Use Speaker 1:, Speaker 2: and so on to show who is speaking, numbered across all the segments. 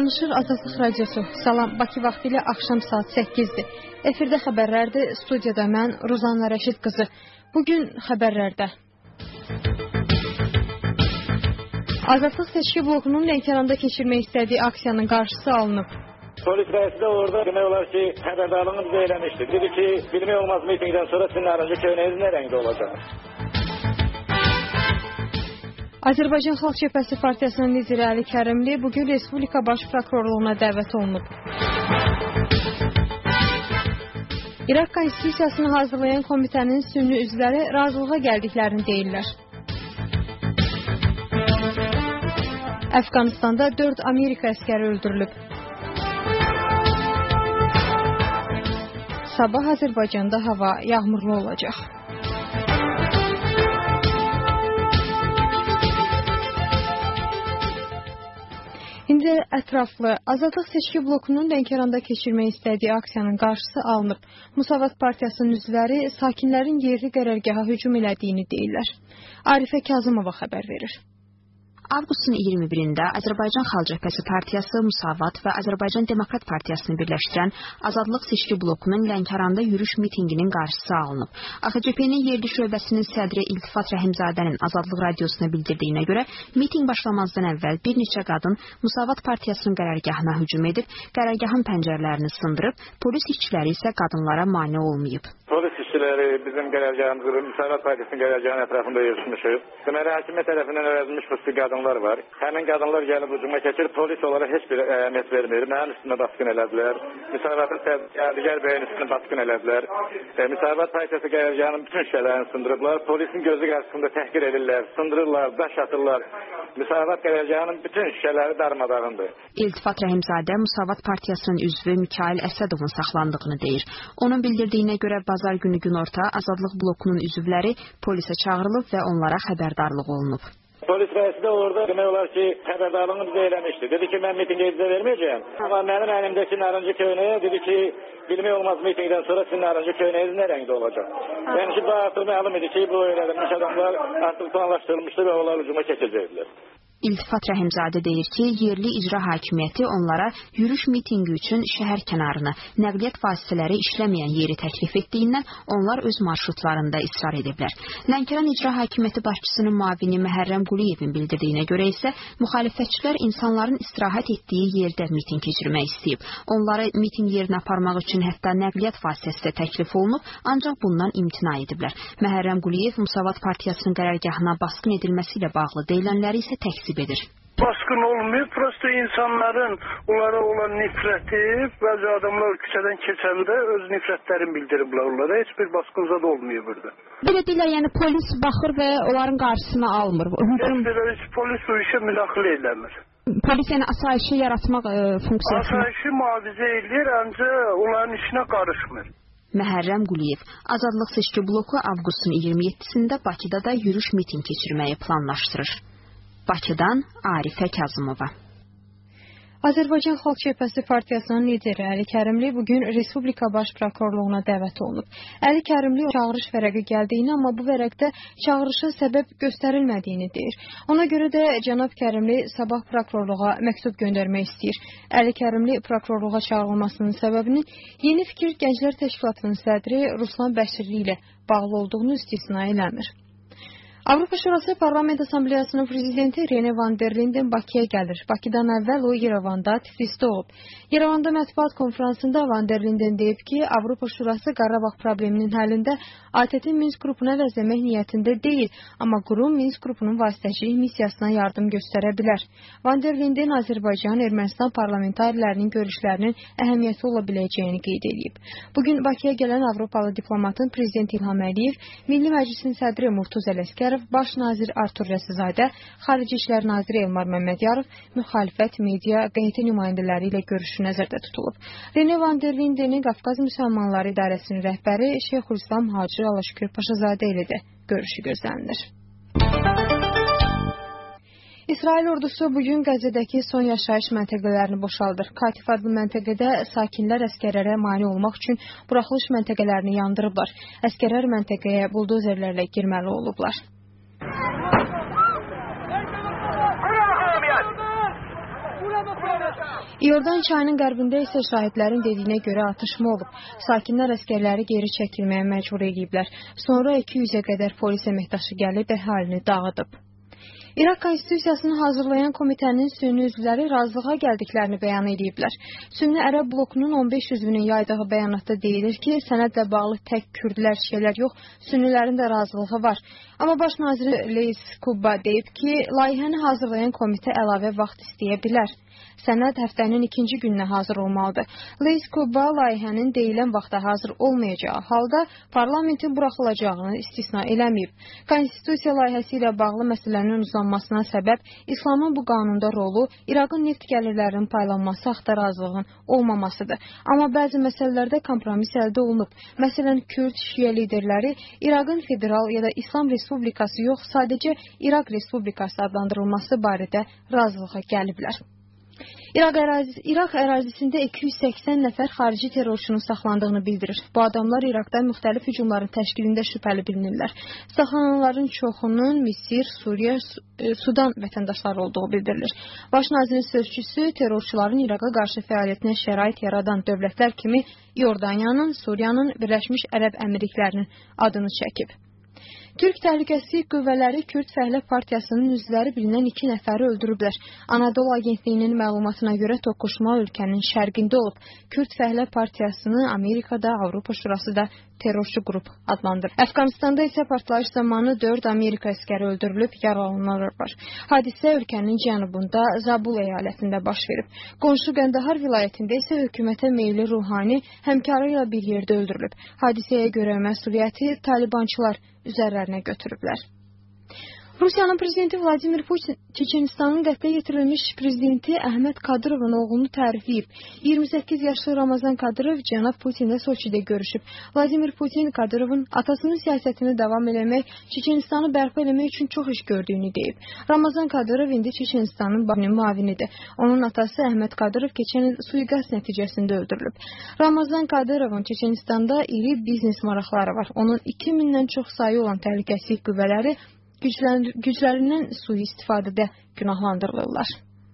Speaker 1: Danışır Azadlıq Radiosu. Salam, Bakı vaxtı ilə axşam saat 8-dir. Efirdə xəbərlərdir. Studiyada mən, Ruzanna Rəşid qızı. Bugün xəbərlərdə. Azadlıq seçki blokunun Lənkəranda keçirmək istədiyi aksiyanın qarşısı alınıb.
Speaker 2: Polis rəisi də orada demək olar ki, xəbərdarlığını bizə eləmişdi. Dedi ki, bilmək olmaz mitingdən sonra sizin narıncı köynəyiniz nə rəngdə olacaq?
Speaker 1: Azərbaycan Xalq Cəbhəsi Partiyasının lideri Əli Kərimli bugün Respublika Baş Prokurorluğuna dəvət olunub. İraq Konstitusiyasını hazırlayan komitənin sünni üzvləri razılığa gəldiklərini deyirlər. Əfqanistanda 4 Amerika əskəri öldürülüb. Sabah Azərbaycanda hava yağmurlu olacaq. İndi ətraflı Azadlıq seçki blokunun Lənkəranda keçirmək istədiyi aksiyanın qarşısı alınıb. Musavat Partiyasının üzvləri sakinlərin yerli qərargaha hücum elədiyini deyirlər. Arifə Kazımova xəbər verir.
Speaker 3: Avqustun 21-də Azərbaycan Xalq Cəbhəsi Partiyası, Musavat və Azərbaycan Demokrat Partiyasını birləşdirən Azadlıq seçki blokunun Lənkəranda yürüyüş mitinginin qarşısı alınıb. AXCP-nin yerli şöbəsinin sədri İltifat Rəhimzadənin Azadlıq radiosuna bildirdiyinə görə, miting başlamazdan əvvəl bir neçə qadın Musavat Partiyasının qərargahına hücum edib, qərargahın pəncərələrini sındırıb, polis işçiləri isə qadınlara mane olmayıb.
Speaker 2: Polis işçiləri bizim qərargahımızı, Musavat Partiyasının qərargahının ətrafında yürüşmüşük. Deməli, hakimiyyət tərəfindən öyrədilmiş fıstık qadınlar var. Həmin qadınlar gəlib hücuma keçir, polis olaraq heç bir əhəmiyyət vermir. Mənim üstünə basqın elədilər. Musavatın digər bəyin üstünə basqın elədilər. Musavat Partiyası qərargahının bütün işçilərini sındırıblar. Polisin gözü qarşısında təhqir edirlər, sındırırlar, daş atırlar. Musavat qərargahının bütün işçiləri darmadağındır.
Speaker 3: İltifat Rəhimzadə Musavat Partiyasının üzvü Mikail Əsədovun saxlandığını deyir. Onun bildirdiyinə görə bazar günü günorta Azadlıq blokunun üzvləri polisə çağırılıb və onlara xəbərdarlıq olunub.
Speaker 2: Polis rəisi də orada demək olar ki, xəbərdarlığını bizə eləmişdi. Dedi ki, mən mitingə icazə verməyəcəyəm. Amma mənim əlimdəki narıncı köynəyə dedi ki, bilmək olmaz mitingdən sonra sizin narıncı köynəyiniz nə rəngdə olacaq? Yəni ki, bu artıq məlum idi ki, bu öyrədilmiş adamlar artıq planlaşdırılmışdı və onlar hücuma keçəcəkdilər.
Speaker 3: İltifat Rəhimzadə deyir ki, yerli icra hakimiyyəti onlara yürüyüş mitingi üçün şəhər kənarını, nəqliyyat vasitələri işləməyən yeri təklif etdiyindən onlar öz marşrutlarında israr ediblər. Lənkəran İcra Hakimiyyəti başçısının müavini Məhərrəm Quliyevin bildirdiyinə görə isə müxalifətçilər insanların istirahət etdiyi yerdə miting keçirmək istəyib. Onları miting yerinə aparmaq üçün hətta nəqliyyat vasitəsi də təklif olunub, ancaq bundan imtina ediblər. Məhərrəm Quliyev Musavat Partiyasının qərargahına basqın edilməsi ilə bağlı deyilənləri isə təksib edir.
Speaker 4: Baskın olmuyor, prosto insanların onlara olan nifrəti, bəzi adamlar küçədən keçəndə öz nifrətlərini bildiriblər onlara. Heç bir baskın zad olmuyor burada.
Speaker 3: Belə deyirlər, yəni polis baxır və onların qarşısını almır.
Speaker 4: Heç polis bu işə müdaxilə eləmir.
Speaker 3: Polis yəni asayişi yaratmaq funksiyasını...
Speaker 4: Asayişi mühafizə edir, ancaq onların işinə qarışmır.
Speaker 3: Məhərrəm Quliyev, Azadlıq seçki bloku avqustun 27-sində Bakıda da yürüyüş miting keçirməyi planlaşdırır. Bakıdan Arifə Kazımova.
Speaker 1: Azərbaycan Xalq Cəbhəsi Partiyasının lideri Əli Kərimli bugün Respublika Baş Prokurorluğuna dəvət olunub. Əli Kərimli çağırış vərəqi gəldiyini, amma bu vərəqdə çağırışa səbəb göstərilmədiyini deyir. Ona görə də cənab Kərimli sabah prokurorluğa məktub göndərmək istəyir. Əli Kərimli prokurorluğa çağırılmasının səbəbinin Yeni Fikir Gənclər Təşkilatının sədri Ruslan Bəşirli ilə bağlı olduğunu istisna eləmir. Avropa Şurası Parlament Assambleyasının prezidenti Rene Van der Linden Bakıya gəlir. Bakıdan əvvəl o Yerevanda, Tiflisdə olub. Yerevanda mətbuat konferansında Van der Linden deyib ki, Avropa Şurası Qarabağ probleminin həllində ATƏT-in Minsk qrupuna vəzləmək niyyətində deyil, amma qurum Minsk qrupunun vasitəçilik missiyasına yardım göstərə bilər. Van der Linden Azərbaycan-Ermənistan parlamentarlərinin görüşlərinin əhəmiyyəti ola biləcəyini qeyd edib. Bugün Bakıya gələn Avropalı diplomatın prezident İlham Əliyev, Milli Məclisin sədri Murtuz Ələskərov, Baş nazir Artur Rəsizadə, Xarici İşlər naziri Elmar Məmmədiyarov, müxalifət, media, QHT nümayəndələri ilə görüşü nəzərdə tutulub. Rene Van der Lindenin Qafqaz Müsəlmanları İdarəsinin rəhbəri Şeyxülislam Hacı Alaşükür Paşazadə ilə də görüşü gözlənilir. İsrail ordusu bugün Qəzzədəki son yaşayış məntəqələrini boşaldır. Katif adlı məntəqədə sakinlər əskərlərə mane olmaq üçün buraxılış məntəqələrini yandırıblar. Əskərlər məntəqəyə buldozerlərlə girməli olublar. İordan çayının qərbində isə şahidlərin dediyinə görə atışma olub. Sakinlər əskərləri geri çəkilməyə məcbur ediblər. Sonra 200-ə qədər polis əməkdaşı gəlib əhalini dağıdıb. İraq Konstitusiyasını hazırlayan komitənin sünni üzvləri razılığa gəldiklərini bəyan ediblər. Sünni Ərəb blokunun 15 üzvünün yaydığı bəyanatda deyilir ki, sənədlə bağlı tək kürdlər, şiələr yox, sünnilərin də razılığı var. Amma baş naziri Leys Kubba deyib ki, layihəni hazırlayan komitə əlavə vaxt istəyə bilər. Sənəd həftənin 2-ci gününə hazır olmalıdır. Leys Kubba layihənin deyilən vaxta hazır olmayacağı halda parlamentin buraxılacağını istisna eləməyib. Konstitusiya layihəsi ilə bağlı məsələnin uzanmasına səbəb İslamın bu qanunda rolu, İraqın neft gəlirlərinin paylanması haqda razılığın olmamasıdır. Amma bəzi məsələlərdə kompromis əldə olunub. Məsələn, Kürd, şiə liderləri İraqın federal ya da İslam Respublikası yox, sadəcə İraq Respublikası adlandırılması barədə razılığa gəliblər. İraq ərazisində 280 nəfər xarici terrorçunun saxlandığını bildirir. Bu adamlar İraqda müxtəlif hücumların təşkilində şübhəli bilinirlər. Saxlananların çoxunun Misir, Suriya, Sudan vətəndaşları olduğu bildirilir. Baş nazirin sözçüsü terrorçuların İraqa qarşı fəaliyyətinə şərait yaradan dövlətlər kimi İordaniyanın, Suriyanın, Birləşmiş Ərəb Əmirliklərinin adını çəkib. Türk Təhlükəsizlik Qüvvələri Kürd Fəhlə Partiyasının üzvləri bilinən 2 nəfəri öldürüblər. Anadolu Agentliyinin məlumatına görə toqquşma ölkənin şərqində olub. Kürd Fəhlə Partiyasını Amerikada, Avropa Şurası da terrorçu qrup adlandırır. Əfqanistanda isə partlayış zamanı 4 Amerika əskəri öldürülüb, yaralananlar var. Hadisə ölkənin cənubunda Zabul əyalətində baş verib. Qonşu Qəndahar vilayətində isə hökumətə meyilli ruhani həmkarı ilə bir yerdə öldürülüb. Hadisəyə görə məsuliyyəti talibançılar üzərlərinə götürüblər. Rusiyanın prezidenti Vladimir Putin Çeçenistanın qətlə yetirilmiş prezidenti Əhməd Kadırovun oğlunu tərifləyib. 28 yaşlı Ramazan Kadyrov cənab Putinlə Soçidə görüşüb. Vladimir Putin Kadırovun atasının siyasətini davam eləmək, Çeçenistanı bərpa eləmək üçün çox iş gördüyünü deyib. Ramazan Kadyrov indi Çeçenistanın müavinidir. Onun atası Əhməd Kadyrov keçən il suiqasd nəticəsində öldürülüb. Ramazan Kadyrovun Çeçenistanda iri biznes maraqları var. Onun 2000-dən çox sayı olan təhlükəsizlik qüvvələri güclərindən sui-istifadədə günahlandırılırlar.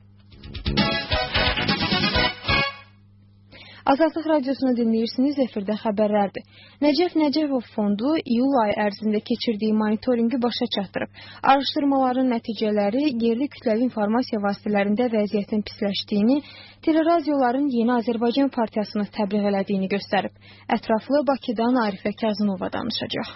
Speaker 1: Azadlıq radiosunu dinləyirsiniz, efirdə xəbərlərdir. Nəcəf Nəcəfov fondu iyul ayı ərzində keçirdiyi monitoringi başa çatdırıb. Araşdırmaların nəticələri yerli kütləvi informasiya vasitələrində vəziyyətin pisləşdiyini, teleradioların Yeni Azərbaycan Partiyasını təbliğ elədiyini göstərib. Ətraflı Bakıdan Arifə Kazımova danışacaq.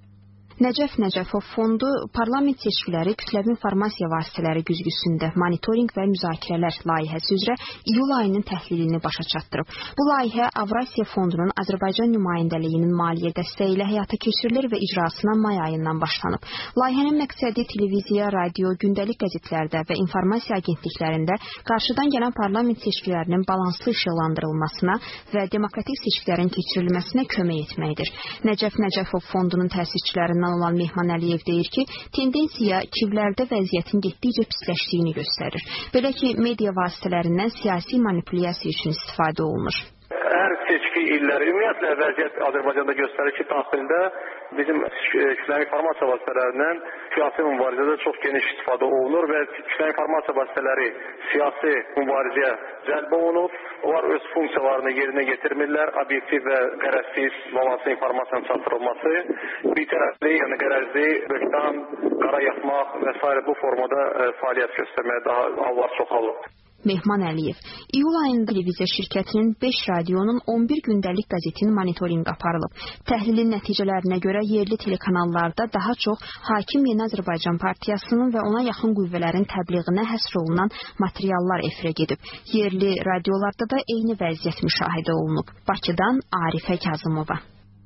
Speaker 3: Nəcəf Nəcəfov fondu parlament seçkiləri kütləvi informasiya vasitələri güzgüsündə monitorinq və müzakirələr layihəsi üzrə iyul ayının təhlilini başa çatdırıb. Bu layihə Avrasiya fondunun Azərbaycan nümayəndəliyinin maliyyə dəstəyi ilə həyata keçirilir və icrasına may ayından başlanıb. Layihənin məqsədi televiziya, radio, gündəlik qəzetlərdə və informasiya agentliklərində qarşıdan gələn parlament seçkilərinin balanslı işıqlandırılmasına və demokratik seçkilərin keçirilməsinə kömək etməkdir. Nəcəf Nəcəfov fondunun təsisçilərindən olan Mehman Əliyev deyir ki, tendensiya Kivlərdə vəziyyətin getdikcə pisləşdiyini göstərir. Belə ki, media vasitələrindən siyasi manipulyasiya üçün istifadə olunur.
Speaker 4: Hər seçki illəri ümumiyyətlə vəziyyət Azərbaycanda göstərir ki, daxildə bizim kütləvi informasiya vasitələrindən siyasi mübarizədə çox geniş istifadə olunur və kütləvi informasiya vasitələri siyasi mübarizəyə cəlb olunub. Onlar öz funksiyalarını yerinə getirmirlər. Obyektiv və qərəzsiz balanslı informasiyanın çatdırılması, bitərəfli, yəni qərəzli, böhtan, qara yatmaq və s. bu formada fəaliyyət göstərməyə daha hallar çoxalıb.
Speaker 3: Mehman Əliyev, iyul ayında televiziya şirkətinin 5 radionun 11 gündəlik qəzetin monitorinqi aparılıb. Təhlilin nəticələrinə görə yerli telekanallarda daha çox hakim Yeni Azərbaycan Partiyasının və ona yaxın qüvvələrin təbliğinə həsr olunan materiallar efirə gedib. Yerli radiolarda da eyni vəziyyət müşahidə olunub. Bakıdan Arifə Kazımova.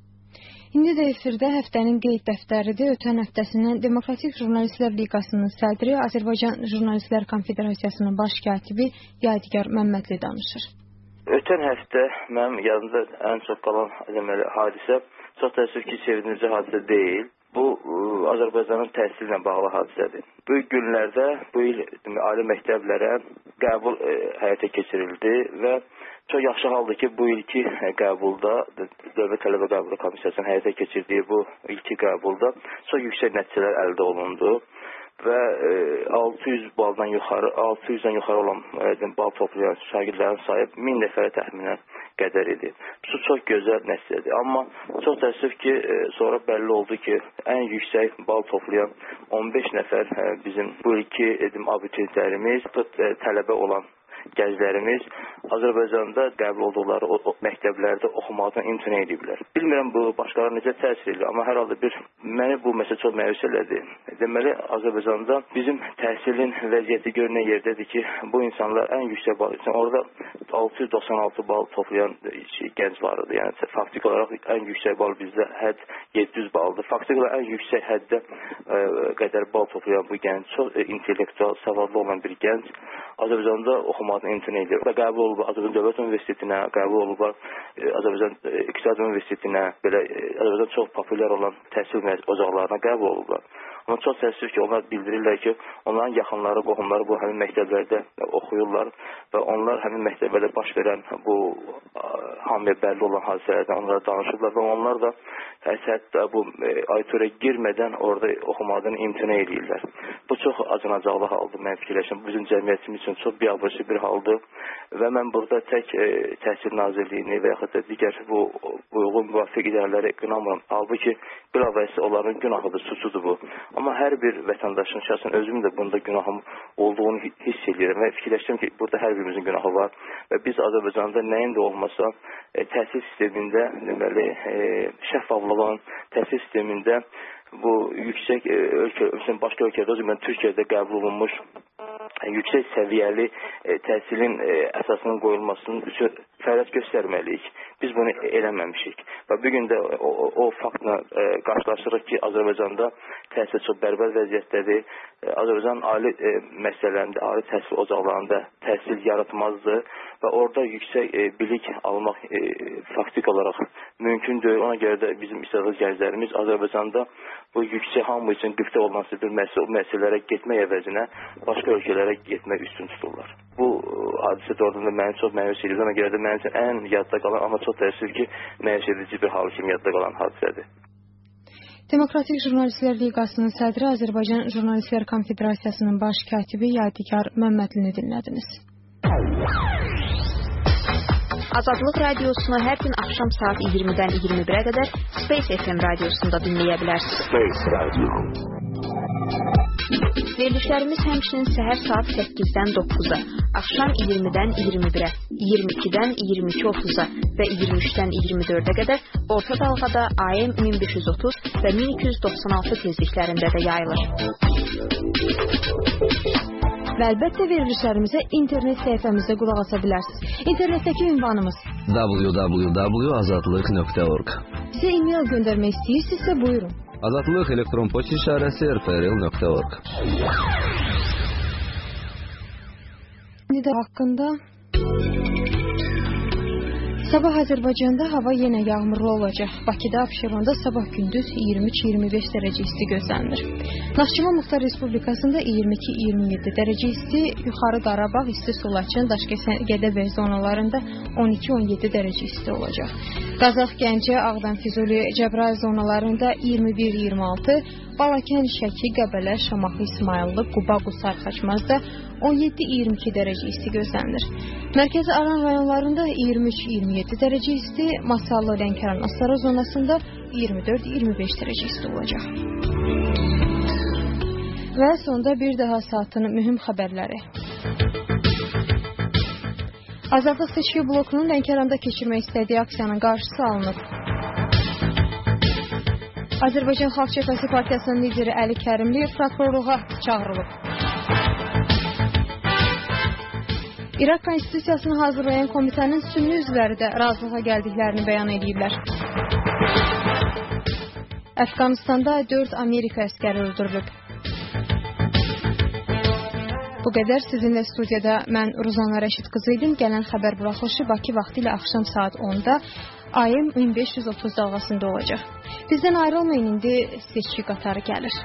Speaker 1: İndi də efirdə həftənin qeyd dəftəridir. Ötən həftəsindən Demokratik Jurnalistlər Liqasının sədri, Azərbaycan Jurnalistlər Konfederasiyasının baş katibi Yadigar Məmmədli danışır.
Speaker 5: Ötən həftə mənim yanımda ən çox qalan hadisə çox təəssüf ki, sevindirici hadisə deyil. Bu, Azərbaycanın təhsillə bağlı hadisədir. Bu günlərdə bu il ali məktəblərə qəbul həyata keçirildi və çox yaxşı haldır ki, bu ilki qəbulda, Dövlət Tələbə Qəbulu Komissiyasının həyata keçirdiyi bu ilki qəbulda çox yüksək nəticələr əldə olundu. və 600-dən yuxarı olan bal toplayan şagirdlərin sayı 1000 nəfərə təxminən qədər idi. Bu çox gözəl nəticədir. Amma çox təəssüf ki, sonra bəlli oldu ki, ən yüksək bal toplayan 15 nəfər bizim bu ilki abituriyentlərimiz, tələbə olan gənclərimiz Azərbaycanda qəbul olduqları məktəblərdə oxumaqdan imtina ediblər. Bilmirəm bu başqalarına necə təsir edir, amma hər halda məni bu məsələ çox məyus elədi. Deməli, Azərbaycanda bizim təhsilin vəziyyəti görünən yerdədir ki, bu insanlar ən yüksək bal üçün orada 696 bal toplayan gənc var idi. Yəni faktiki olaraq ən yüksək bal bizdə hədd 700 baldır. Faktiki olaraq ən yüksək həddə qədər bal toplayan bu gənc, çox intellektual, savadlı olan bir gənc Azərbaycanda oxumaqdan imtina edir. Qəbul olub Azərbaycan Dövlət Universitetinə, qəbul olub Azərbaycan İqtisad Universitetinə, belə Azərbaycan çox populyar olan təhsil ocaqlarına qəbul olublar. Amma çox təəssüf ki, onlar bildirirlər ki, onların yaxınları, qohumları bu həmin məktəblərdə oxuyurlar və onlar həmin məktəblərdə baş verən bu hamıya bəlli olan hadisələrdən onlara danışırlar və onlar da hətta bu auditoriya girmədən orada oxumaqdan imtina edirlər. Bu çox acınacaqlı haldır, mən fikirləşirəm. Bu bizim cəmiyyətimiz üçün çox biabırçı bir haldır və mən burada tək Təhsil Nazirliyini və yaxud da digər bu uyğun müvafiq idarələri qınamıram. Halbuki bir avəsi onların günahıdır, suçudur bu. Amma hər bir vətəndaşın, şəxsən özüm də bunda günahım olduğunu hiss edirəm və fikirləşirəm ki, burada hər birimizin günahı var və biz Azərbaycanda nəyin də olmasa təhsil sistemində, deməli, şəffaflığın təhsil sistemində bu yüksək başqa ölkədə, o zaman Türkiyədə qəbul olunmuş yüksək səviyyəli təhsilin əsasının qoyulmasının üçün fəaliyyət göstərməliyik. Biz bunu eləməmişik. Və bugün də o faktla qarşılaşırıq ki, Azərbaycanda təhsil çox bərbər vəziyyətdədir. Azərbaycan ali məsələlərində, ali təhsil ocaqlarında təhsil yaratmazdır və orada yüksək bilik almaq faktik olaraq mümkündür. Ona görə də bizim istədiyimiz gənclərimiz Azərbaycanda bu yüksək hamı üçün qıfta olan bir məsələlərə getmək əvəzinə başqa ölkələrə getmək üstün tuturlar. Bu hadisə doğrudan da məni çox məyus edir. Ona görə də mənim üçün ən yadda qalan, amma çox təəssüf ki, məyus edici bir hal kimi yadda qalan hadisədir.
Speaker 1: Demokratik Jurnalistlər Liqasının sədri, Azərbaycan Jurnalistlər Konfederasiyasının baş katibi Yadigar Məmmədlini dinlədiniz.
Speaker 3: Azadlıq radiosunu hər gün axşam saat 20-dən 21-ə qədər Space FM radiosunda dinləyə bilərsiniz. Space Radio. Verilişlərimiz həmçinin səhər saat 8-dən 9-a, axşam 20-dən 21-ə, 22-dən 22:30-a və 23-dən 24-ə qədər orta dalğada AM 1530 və 1296 tezliklərində də yayılır. Və əlbəttə verilişlərimizə internet səhifəmizdə qulaq asa bilərsiniz. İnternetdəki ünvanımız www.azadlıq.org. Sizə e-mail göndərmək istəyirsinizsə buyurun.
Speaker 6: Azadlıq elektron poçt işarəsi rprl.org.
Speaker 1: Haqqında sabah Azərbaycanda hava yenə yağmurlu olacaq. Bakıda, Abşeronda sabah gündüz 23-25 dərəcə isti gözlənilir. Naxçıvan Muxtar Respublikasında 22-27 dərəcə isti, Yuxarı Qarabağ, İsti Sulaçın, Daşkəsən, Gədəbəy zonalarında 12-17 dərəcə isti olacaq. Qazax, Gəncə, Ağdam, Füzuli, Cəbrayıl zonalarında 21-26, Balakən, Şəki, Qəbələ, Şamaxı, İsmayıllı, Quba, Qusar, Xaçmazda 17-22 dərəcə isti gözlənilir. Mərkəzi Aran rayonlarında 23-27 dərəcə isti, Masallı, Lənkəran, Astara zonasında 24-25 dərəcə isti olacaq. Və sonda bir daha saatın mühüm xəbərləri. Azadlıq seçki blokunun Lənkəranda keçirmək istədiyi aksiyanın qarşısı alınıb. Azərbaycan Xalq Cəbhəsi Partiyasının lideri Əli Kərimli prokurorluğa çağırılıb. İraq Konstitusiyasını hazırlayan komitənin sünni üzvləri də razılığa gəldiklərini bəyan ediblər. Əfqanistanda 4 Amerika əskəri öldürülüb. Bu qədər sizinlə studiyada mən Ruzana Rəşid qızı idim. Gələn xəbər buraxılışı Bakı vaxtı ilə axşam saat 10-da AM 1530 dalğasında olacaq. Bizdən ayrılmayın, indi seçki qatarı gəlir.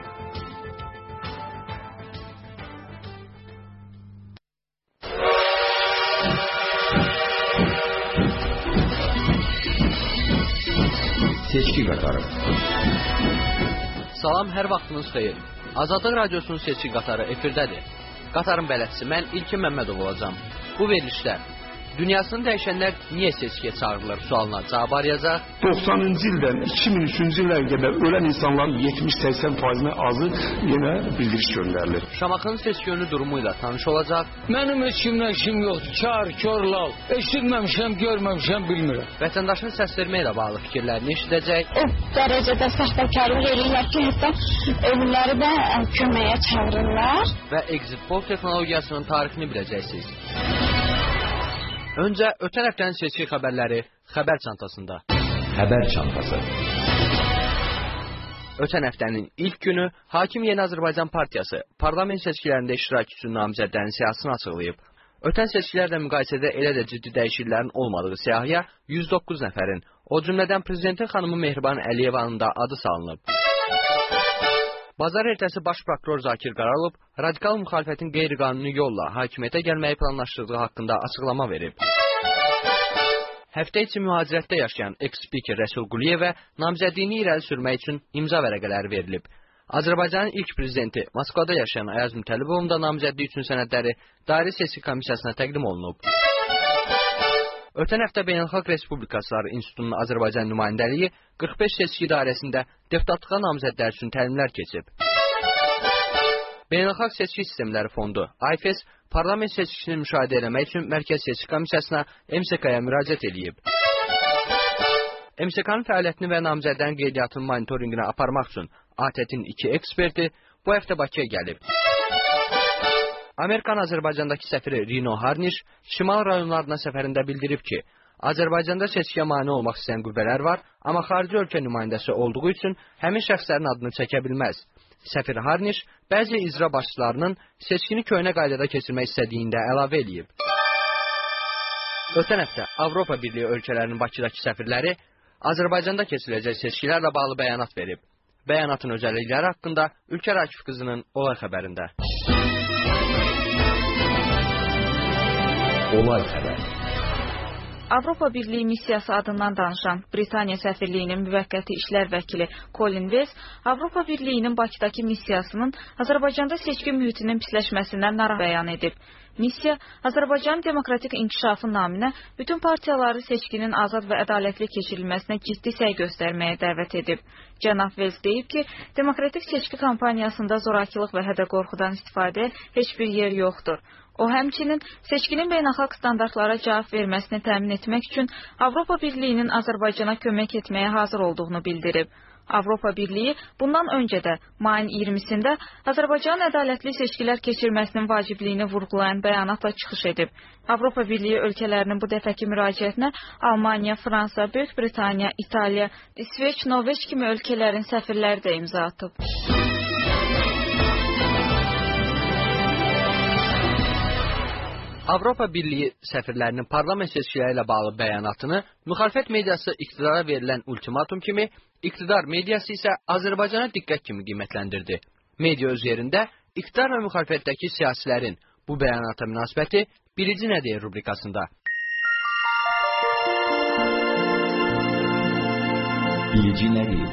Speaker 7: Seçki qatarı. Salam, hər vaxtınız xeyir. Azadlıq Radiosunun seçki qatarı efirdədir. Qatarın bələdçisi mən İlkin Məmmədov olacağam. Bu verilişdə dünyasını dəyişənlər niyə seçkiyə çağırılır sualına cavab arayacaq.
Speaker 8: 90-cı ildən 2003-cü illərə qədər ölən insanların 70-80%-dən azı yenə bildiriş göndərilir.
Speaker 7: Şamaxının seçki önü durumu ilə tanış olacaq.
Speaker 9: Mənim heç kimdən işim yoxdur. Kar, kör, lal. Eşitməmişəm, görməmişəm, bilmirəm.
Speaker 7: Vətəndaşın səs vermə ilə bağlı fikirlərini eşidəcək.
Speaker 10: O dərəcədə saxtakarlıq edirlər ki, hətta ölüləri də köməyə çağırırlar.
Speaker 7: Və exit poll texnologiyasının tarixini biləcəksiniz. Öncə ötən həftənin seçki xəbərləri xəbər çantasında.
Speaker 6: Xəbər çantası.
Speaker 7: Ötən həftənin ilk günü Hakim Yeni Azərbaycan Partiyası parlament seçkilərində iştirak üçün namizədlərin siyahısını açıqlayıb. Ötən seçkilərlə müqayisədə elə də ciddi dəyişikliklərin olmadığı siyahıya 109 nəfərin, o cümlədən Prezidentin xanımı Mehriban Əliyevanın da adı salınıb. Bazar ertəsi Baş Prokuror Zakir Qaralov radikal müxalifətin qeyri-qanuni yolla hakimiyyətə gəlməyi planlaşdırdığı haqqında açıqlama verib. Həftə içi mühacirətdə yaşayan eks-spiker Rəsul Quliyevə namizədliyini irəli sürmək üçün imza vərəqələri verilib. Azərbaycanın ilk prezidenti Moskvada yaşayan Ayaz Mütəllibovun da namizədliyi üçün sənədləri Dairə Seçki Komissiyasına təqdim olunub. Ötən həftə Beynəlxalq Respublikaçılar İnstitutunun Azərbaycan nümayəndəliyi 45 seçki dairəsində deputatlığa namizədlər üçün təlimlər keçib. Beynəlxalq Seçki Sistemləri Fondu, AIFES, parlament seçkisini müşahidə etmək üçün Mərkəz Seçki Komissiyasına MSK-ya müraciət edib. MSK-nın fəaliyyətini və namizədlərin qeydiyyatının monitorinqini aparmaq üçün ATƏT-in 2 eksperti bu həftə Bakıya gəlib. Amerikan Azərbaycandakı səfiri Rino Harniş şimal rayonlarına səfərində bildirib ki, Azərbaycanda seçkiyə mane olmaq istəyən qüvvələr var, amma xarici ölkə nümayəndəsi olduğu üçün həmin şəxslərin adını çəkə bilməz. Səfir Harniş bəzi icra başçılarının seçkini köhnə qaydada keçirmək istədiyini də əlavə edib. Ötən həftə Avropa Birliyi ölkələrinin Bakıdakı səfirləri Azərbaycanda keçiriləcək seçkilərlə bağlı bəyanat verib. Bəyanatın özəllikləri haqqında Ülkər Akif qızının olay xəbərində.
Speaker 6: Olay xəbəri.
Speaker 11: Avropa Birliyi missiyası adından danışan Britaniya səfirliyinin müvəqqəti işlər vəkili Colin West Avropa Birliyinin Bakıdakı missiyasının Azərbaycanda seçki mühitinin pisləşməsindən narahat bəyan edib. Missiya Azərbaycanın demokratik inkişafı naminə bütün partiyaları seçkinin azad və ədalətli keçirilməsinə ciddi səy göstərməyə dəvət edib. Cənab West deyib ki, demokratik seçki kampaniyasında zorakılıq və hədə-qorxudan istifadəyə heç bir yer yoxdur. O həmçinin seçkinin beynəlxalq standartlara cavab verməsini təmin etmək üçün Avropa Birliyinin Azərbaycana kömək etməyə hazır olduğunu bildirib. Avropa Birliyi bundan öncə də mayın 20-sində Azərbaycanın ədalətli seçkilər keçirməsinin vacibliyini vurğulayan bəyanatla çıxış edib. Avropa Birliyi ölkələrinin bu dəfəki müraciətinə Almaniya, Fransa, Böyük Britaniya, İtaliya, İsveç, Norveç kimi ölkələrin səfirləri də imza atıb.
Speaker 7: Avropa Birliyi səfirlərinin parlament seçkiləri ilə bağlı bəyanatını müxalifət mediası iqtidara verilən ultimatum kimi, iqtidar mediası isə Azərbaycana diqqət kimi qiymətləndirdi. Media öz yerində iqtidar və müxalifətdəki siyasilərin bu bəyanata münasibəti bilici nə deyir rubrikasında.
Speaker 6: Bilici nə deyir?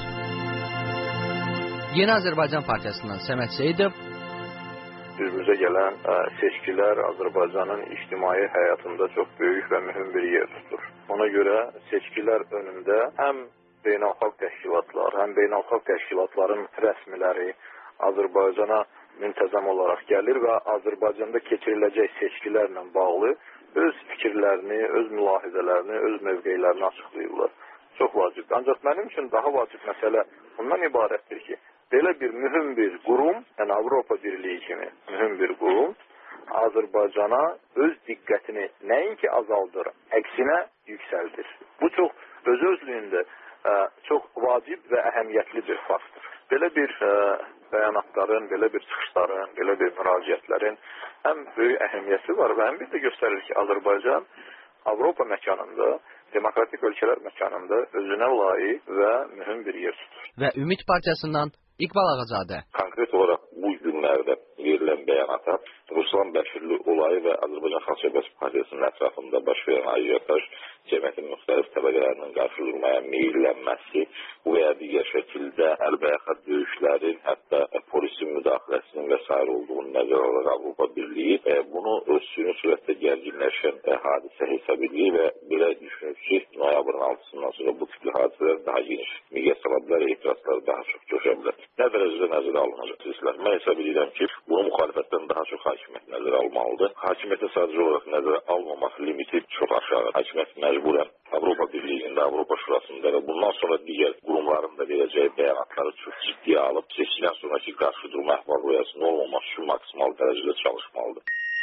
Speaker 7: Yeni Azərbaycan Partiyasından Səməd Seyidov
Speaker 4: Üzümüzə gələn seçkilər Azərbaycanın ictimai həyatında çox böyük və mühüm bir yer tutur. Ona görə seçkilər önündə həm beynəlxalq təşkilatlar, həm beynəlxalq təşkilatların rəsmiləri Azərbaycana müntəzəm olaraq gəlir və Azərbaycanda keçiriləcək seçkilərlə bağlı öz fikirlərini, öz mülahizələrini, öz mövqeylərini açıqlayırlar. Çox vacibdir. Ancaq mənim üçün daha vacib məsələ bundan ibarətdir ki, belə bir mühüm bir qurum, yəni Avropa Birliyi kimi mühüm bir qurum Azərbaycana öz diqqətini nəinki azaldır, əksinə yüksəldir. Bu çox öz-özlüyündə çox vacib və əhəmiyyətli bir faktdır. Belə bir bəyanatların, belə bir çıxışların, belə bir müraciətlərin həm böyük əhəmiyyəti var və həm bir də göstərir ki, Azərbaycan Avropa məkanında, demokratik ölkələr məkanında özünə layiq və mühüm bir yer tutur.
Speaker 7: Və Ümid Partiyasından İqbal Ağazadə.
Speaker 12: Konkret olaraq bu günlərdə verilən bəyanata Ruslan Bəşirli olayı və Azərbaycan Xalq Cəbhəsi Partiyasının ətrafında baş verən ajiotaj cəmiyyətin müxtəlif təbəqələrinin qarşı durmaya meyillənməsi, bu və ya digər şəkildə əlbəyaxat döyüşlərin, hətta polisin müdaxiləsinin və s. olduğunu nəzərə alaraq Avropa Birliyi bunu süni sürətdə gərginləşən hadisə hesab edir və belə düşünür ki, noyabrın 6-sından sonra bu tipli hadisələr daha geniş miqyas ala bilər, etirazlar daha çox coşa bilər. Nə dərəcədə nəzərə alınacaq sizlər? Mən hesab edirəm ki, bunu müxalifətdən daha çox hakimiyyət nəzərə almalıdır. Hakimiyyətə sadəcə olaraq nəzərə almamaq limiti çox aşağı. Hakimiyyət məcburən Avropa Birliyində, Avropa Şurasında və bundan sonra digər qurumların da verəcəyi bəyanatları çox ciddiyə alıb, seçkidən sonraki qarşı durma əhval-ruhiyyəsinin olmamaq üçün maksimal dərəcədə çalışmalıdır.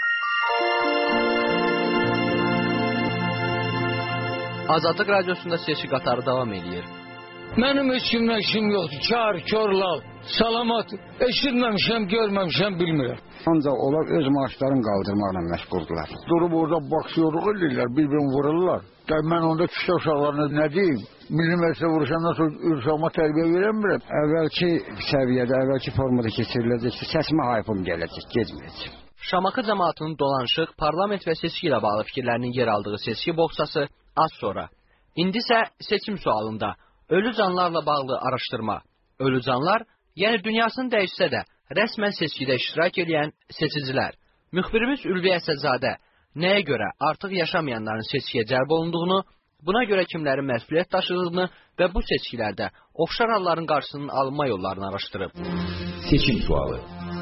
Speaker 7: Azadlıq Radiosunda seçki qatarı davam edir.
Speaker 9: Mənim heç kimlə işim yoxdur. Kar, körlal, salamat. Eşitməmişəm, görməmişəm, bilmirəm.
Speaker 13: Ancaq onlar öz maaşlarını qaldırmaqla məşğuldular. Durub orada boksyorluq edirlər, bir-birini vururlar. Mən onda küçə uşaqlarına nə deyim? Milli məclisə vuruşandan sonra uşağıma tərbiyə verəmirəm. Əvvəlki səviyyədə, əvvəlki formada keçiriləcək ki, səsimə hayfım gələcək, gezməyəcək.
Speaker 7: Şamaxı cəmaatının dolanışıq, parlament və seçki ilə bağlı fikirlərinin yer aldığı seçki boksası az sonra. İndi isə seçim sualında ölü canlarla bağlı araşdırma. Ölü canlar, yəni dünyasını dəyişsə də rəsmən seçkidə iştirak edən seçicilər. Müxbirimiz Ülviyə Əsədzadə nəyə görə artıq yaşamayanların seçkiyə cəlb olunduğunu, buna görə kimlərin məsuliyyət daşıdığını və bu seçkilərdə oxşar halların qarşısının alınma yollarını araşdırıb.
Speaker 14: Seçim sualı.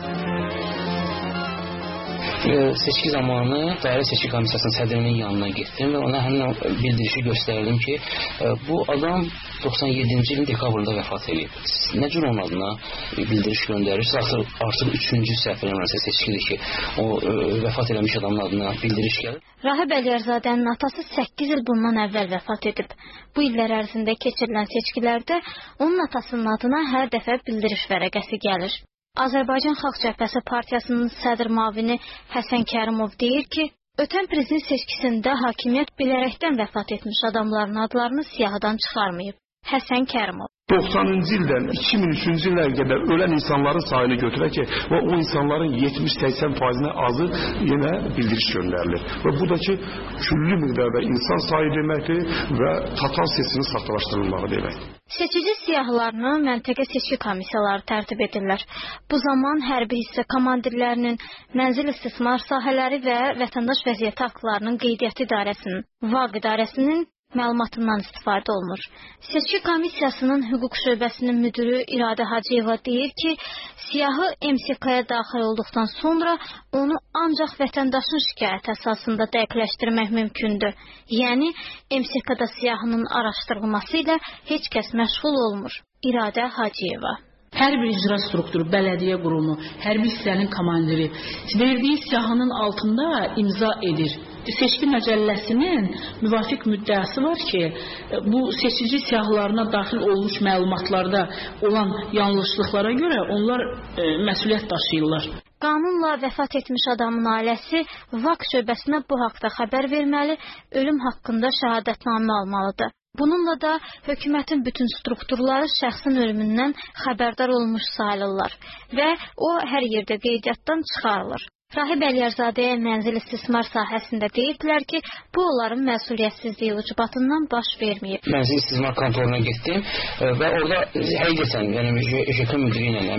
Speaker 14: Seçki zamanı Dairə Seçki Komissiyasının sədrinin yanına getdim və ona həmin bildirişi göstərdim ki, bu adam 97-ci ilin dekabrında vəfat edib. Nə cür onun adına bildiriş göndərirsiniz? Artıq 3-cü səhv eləmirəmsə seçkidir ki, o vəfat eləmiş adamın adına bildiriş gəlir.
Speaker 15: Rahib Əliyərzadənin atası 8 il bundan əvvəl vəfat edib. Bu illər ərzində keçirilən seçkilərdə onun atasının adına hər dəfə bildiriş vərəqəsi gəlir. Azərbaycan Xalq Cəbhəsi Partiyasının sədr müavini Həsən Kərimov deyir ki, ötən prezident seçkisində hakimiyyət bilərəkdən vəfat etmiş adamların adlarını siyahıdan çıxarmayıb. Həsən Kərimov.
Speaker 8: 90-cı ildən 2003-cü illərə qədər ölən insanların sayını götürək ki, və o insanların 70-80%-nə azı yenə bildiriş göndərilir. Və bu da ki, küllü miqdarda insan sayı deməkdir və total seçimin saxtalaşdırılmağı deməkdir.
Speaker 15: Seçici siyahılarını məntəqə seçki komissiyaları tərtib edirlər. Bu zaman hərbi hissə komandirlərinin, mənzil istismar sahələri və vətəndaş vəziyyəti aktlarının qeydiyyat idarəsinin, VAQ idarəsinin məlumatından istifadə olunur. Seçki komissiyasının hüquq şöbəsinin müdürü İradə Hacıyeva deyir ki, siyahı MSK-ya daxil olduqdan sonra onu ancaq vətəndaşın şikayət əsasında dəqiqləşdirmək mümkündür. Yəni, MSK-da siyahının araşdırılması ilə heç kəs məşğul olmur. İradə Hacıyeva.
Speaker 16: Hər bir icra strukturu, bələdiyyə qurumu, hərbi hissənin komandiri verdiyi siyahının altında imza edir. Seçki məcəlləsinin müvafiq müddəası var ki, bu seçici siyahılarına daxil olmuş məlumatlarda olan yanlışlıqlara görə onlar məsuliyyət daşıyırlar.
Speaker 15: Qanunla vəfat etmiş adamın ailəsi VAQ şöbəsinə bu haqda xəbər verməli, ölüm haqqında şəhadətnamə almalıdır. Bununla da hökumətin bütün strukturları şəxsin ölümündən xəbərdar olmuş sayılırlar və o hər yerdə qeydiyyatdan çıxarılır. Rahib Əliyərzadəyə mənzil istismar sahəsində deyiblər ki, bu onların məsuliyyətsizliyi ucbatından baş verməyib.
Speaker 14: Mənzil istismar kontoruna getdim və orada həqiqətən, yəni ЖК müdiri ilə,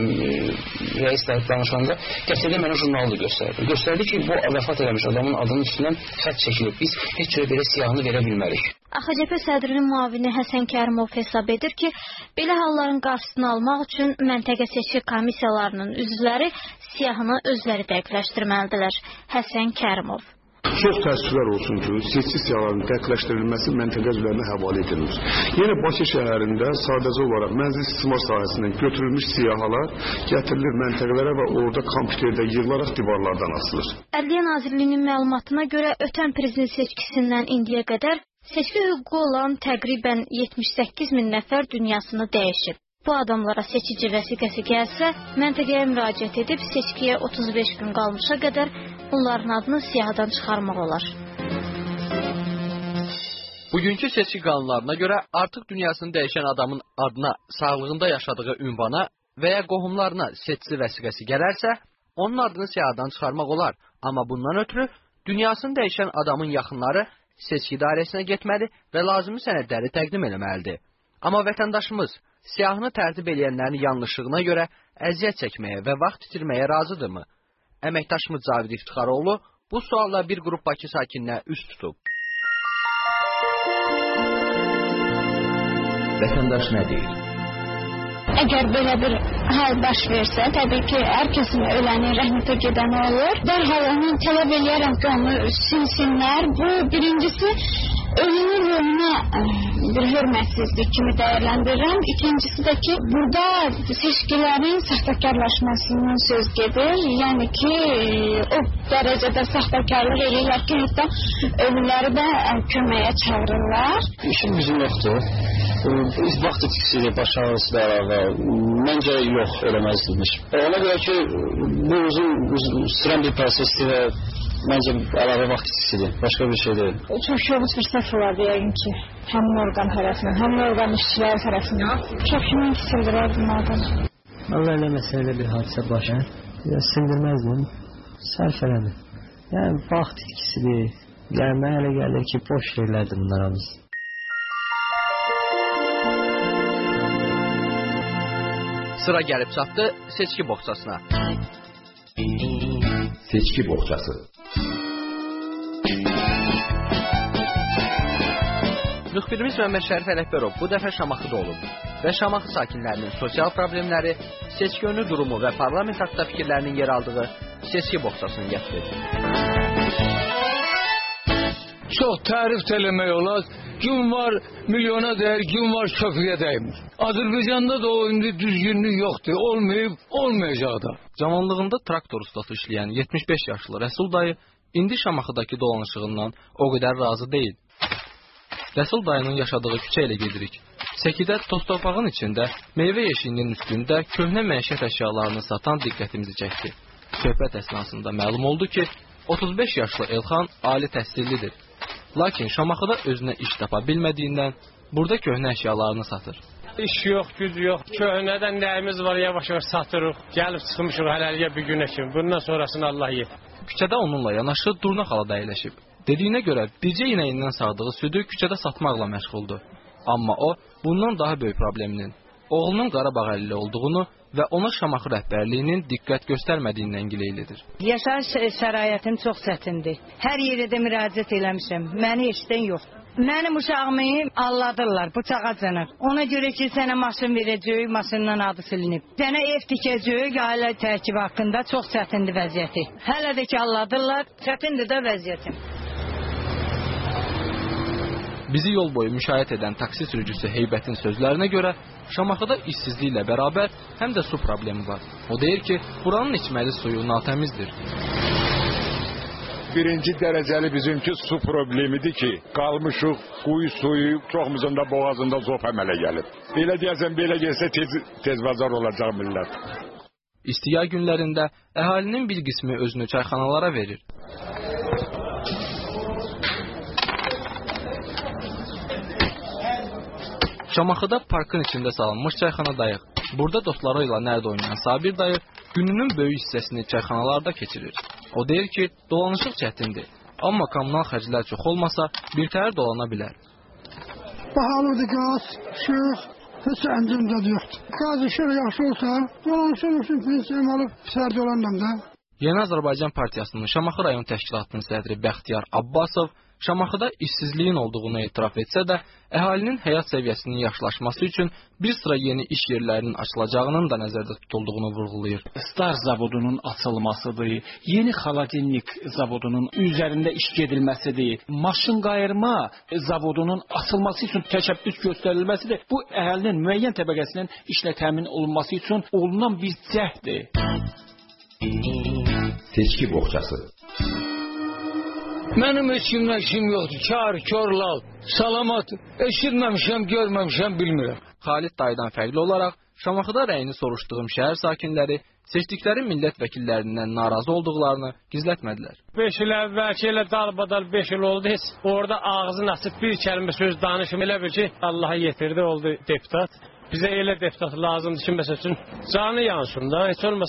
Speaker 14: rəislə danışanda qəsədə mənə jurnalı göstərdi. Göstərdi ki, bu vəfat eləmiş adamın adının üstündən xətt çəkilib. Biz heç cürə belə siyahını verə bilmərik.
Speaker 15: AXCP sədrinin müavini Həsən Kərimov hesab edir ki, belə halların qarşısını almaq üçün məntəqə seçki komissiyalarının üzvləri siyahını özləri dəqiqləşdirməlidirlər. Həsən Kərimov.
Speaker 8: Çox təəssüflər olsun ki, seçki siyahlarının dəqiqləşdirilməsi məntəqə üzvlərinə həvalə edilir. Yenə Bakı şəhərində sadəcə olaraq mənzil istismar sahəsindən götürülmüş siyahalar gətirilir məntəqələrə və orada kompüterdə yığılaraq divarlardan asılır.
Speaker 15: Ədliyyə Nazirliyinin məlumatına görə ötən prezident seçkisindən indiyə qədər seçki hüququ olan təqribən 78 min nəfər dünyasını dəyişib. Bu adamlara seçici vəsiqəsi gəlsə, məntəqəyə müraciət edib seçkiyə 35 gün qalmışa qədər onların adını siyahıdan çıxarmaq olar.
Speaker 7: Bugünkü seçki qanunlarına görə artıq dünyasını dəyişən adamın adına sağlığında yaşadığı ünvana və ya qohumlarına seçici vəsiqəsi gələrsə, Onun adını siyahıdan çıxarmaq olar, amma bundan ötürü dünyasını dəyişən adamın yaxınları seçki dairəsinə getməli və lazımi sənədləri təqdim etməlidir. Amma vətəndaşımız siyahını tərtib edənlərin yanlışlığına görə əziyyət çəkməyə və vaxt itirməyə razıdırmı? Əməkdaşımız Cavid İftixaroğlu bu sualla bir qrup Bakı sakininə üst tutub.
Speaker 6: Vətəndaş nə deyir?
Speaker 10: Əgər belə bir hal baş versə, təbii ki, hər kəsin öləni, rəhmətə gedəni olur. Dərhal onu tələb eləyərəm ki, onu silsinlər. Bu, birincisi, ölünün yoluna bir hörmətsizlik kimi dəyərləndirirəm. İkincisi də ki, burada seçkilərin saxtakarlaşmasından söz gedir. Yəni ki, o dərəcədə saxtakarlıq edirlər ki, hətta ölüləri də köməyə çağırırlar.
Speaker 14: İşin bizim yoxdur. Vaxt itkisidir, baş ağrısı da əlavə. Məncə yox, eləməzdirmiş. Ona görə ki, bu uzun sürən bir prosesdir və məncə əlavə vaxt itkisidir. Başqa bir şey deyil.
Speaker 10: Çox şovuz fürsət olardı yəqin ki, həmin orqan tərəfindən, həmin orqan işçiləri tərəfindən. Çox kimin sildirər bunlardan.
Speaker 17: Allah eləməsə elə bir hadisə başa, sildirməzdim, sərf elədim. Yəni, vaxt itkisidir. Yəni, mən elə gəlir ki, boş yerlərdir bunlar hamısı.
Speaker 7: Sıra gəlib çatdı seçki boğçasına.
Speaker 6: Seçki boğçası.
Speaker 7: Müxbirimiz Məmməd Şərif Ələkbərov bu dəfə Şamaxıda olub və Şamaxı sakinlərinin sosial problemləri, seçki önü durumu və parlament haqqında fikirlərinin yer aldığı seçki boğçasını gətirdi.
Speaker 9: Çox tərif eləmək olar. Gün var milyona dəyər, gün var köprüyə dəymir. Azərbaycanda da o indi düzgünlük yoxdur. Olmayıb, olmayacaq da.
Speaker 7: Cavanlığında traktor ustası işləyən 75 yaşlı Rəsul dayı indi Şamaxıdakı dolanışığından o qədər razı deyil. Rəsul dayının yaşadığı küçə ilə gedirik. Səkidə toz torpağın içində, meyvə yeşiyinin üstündə köhnə məişət əşyalarını satan diqqətimizi çəkdi. Söhbət əsnasında məlum oldu ki, 35 yaşlı Elxan ali təhsillidir. Lakin Şamaxıda özünə iş tapa bilmədiyindən burada köhnə əşyalarını satır.
Speaker 18: İş yox, güc yox. Köhnədən nəyimiz var, yavaş-yavaş satırıq. Gəlib çıxmışıq hələliyə bir günə kimi. Bundan sonrasını Allah yer.
Speaker 7: Küçədə onunla yanaşı Durna xala da əyləşib. Dediyinə görə bircə inəyindən sağdığı südü küçədə satmaqla məşğuldur. Amma o, bundan daha böyük probleminin, oğlunun Qarabağ əlili olduğunu və ona Şamaxı rəhbərliyinin diqqət göstərmədiyindən gileylidir.
Speaker 19: Yaşayış şəraitim çox çətindir. Hər yerə də müraciət eləmişəm. Məni eşidən yox. Mənim uşağımı alladırlar, bıçağa cənir. Ona görə ki, sənə maşın verəcək, maşından adı silinib. Sənə ev tikəcək, ailə tərkibi haqqında çox çətindir vəziyyəti. Hələ də ki, alladırlar, çətindir də vəziyyətim.
Speaker 7: Bizi yol boyu müşayiət edən taksi sürücüsü Heybətin sözlərinə görə Şamaxıda işsizliklə bərabər həm də su problemi var. O deyir ki, buranın içməli suyu natəmizdir.
Speaker 20: Birinci dərəcəli bizimki su problemidir ki, qalmışıq quyu suyu çoxumuzun da boğazında zop əmələ gəlib. Belə deyəsən, belə gəlsə tez bazar olacaq millət.
Speaker 7: İstiya günlərində əhalinin bir qismi özünü çayxanalara verir. Şamaxıda parkın içində salınmış çayxanadayıq. Burada dostları ilə nərd oynayan Sabir dayı gününün böyük hissəsini çayxanalarda keçirir. O deyir ki, dolanışıq çətindir. Amma kommunal xərclər çox olmasa, birtəhər dolana bilər.
Speaker 21: Bahalıdır qaz, işıq, heç əncimdə yoxdur. Qaz işıq yaxşı olsa, dolanışıq üçün pensiyam alıb sərd olandan da.
Speaker 7: Yeni Azərbaycan Partiyasının Şamaxı rayon təşkilatının sədri Bəxtiyar Abbasov Şamaxıda işsizliyin olduğunu etiraf etsə də, əhalinin həyat səviyyəsinin yaxşılaşması üçün bir sıra yeni iş yerlərinin açılacağının da nəzərdə tutulduğunu vurğulayır.
Speaker 22: Star zavodunun açılmasıdır, yeni xaladenlik zavodunun üzərində iş gedilməsidir, maşın qayırma zavodunun açılması üçün təşəbbüs göstərilməsidir. Bu, əhalinin müəyyən təbəqəsinin işlə təmin olunması üçün olunan bir cəhddir.
Speaker 6: Seçki boğçası.
Speaker 9: Mənim heç kimlə işim yoxdur. Kar, körlal, salamat. Eşitməmişəm, görməmişəm, bilmirəm.
Speaker 7: Xalid dayıdan fərqli olaraq Şamaxıda rəyini soruşduğum şəhər sakinləri seçdikləri millət vəkillərindən narazı olduqlarını gizlətmədilər.
Speaker 18: 5 il əvvəlki elə dalbadal 5 il oldu. Heç orada ağzını açıb bir kəlmə söz danışım. Elə bil ki, Allaha yetirdi, oldu deputat. Bizə elə deputat lazımdır ki, məsəl üçün canı yansın da, heç olmasa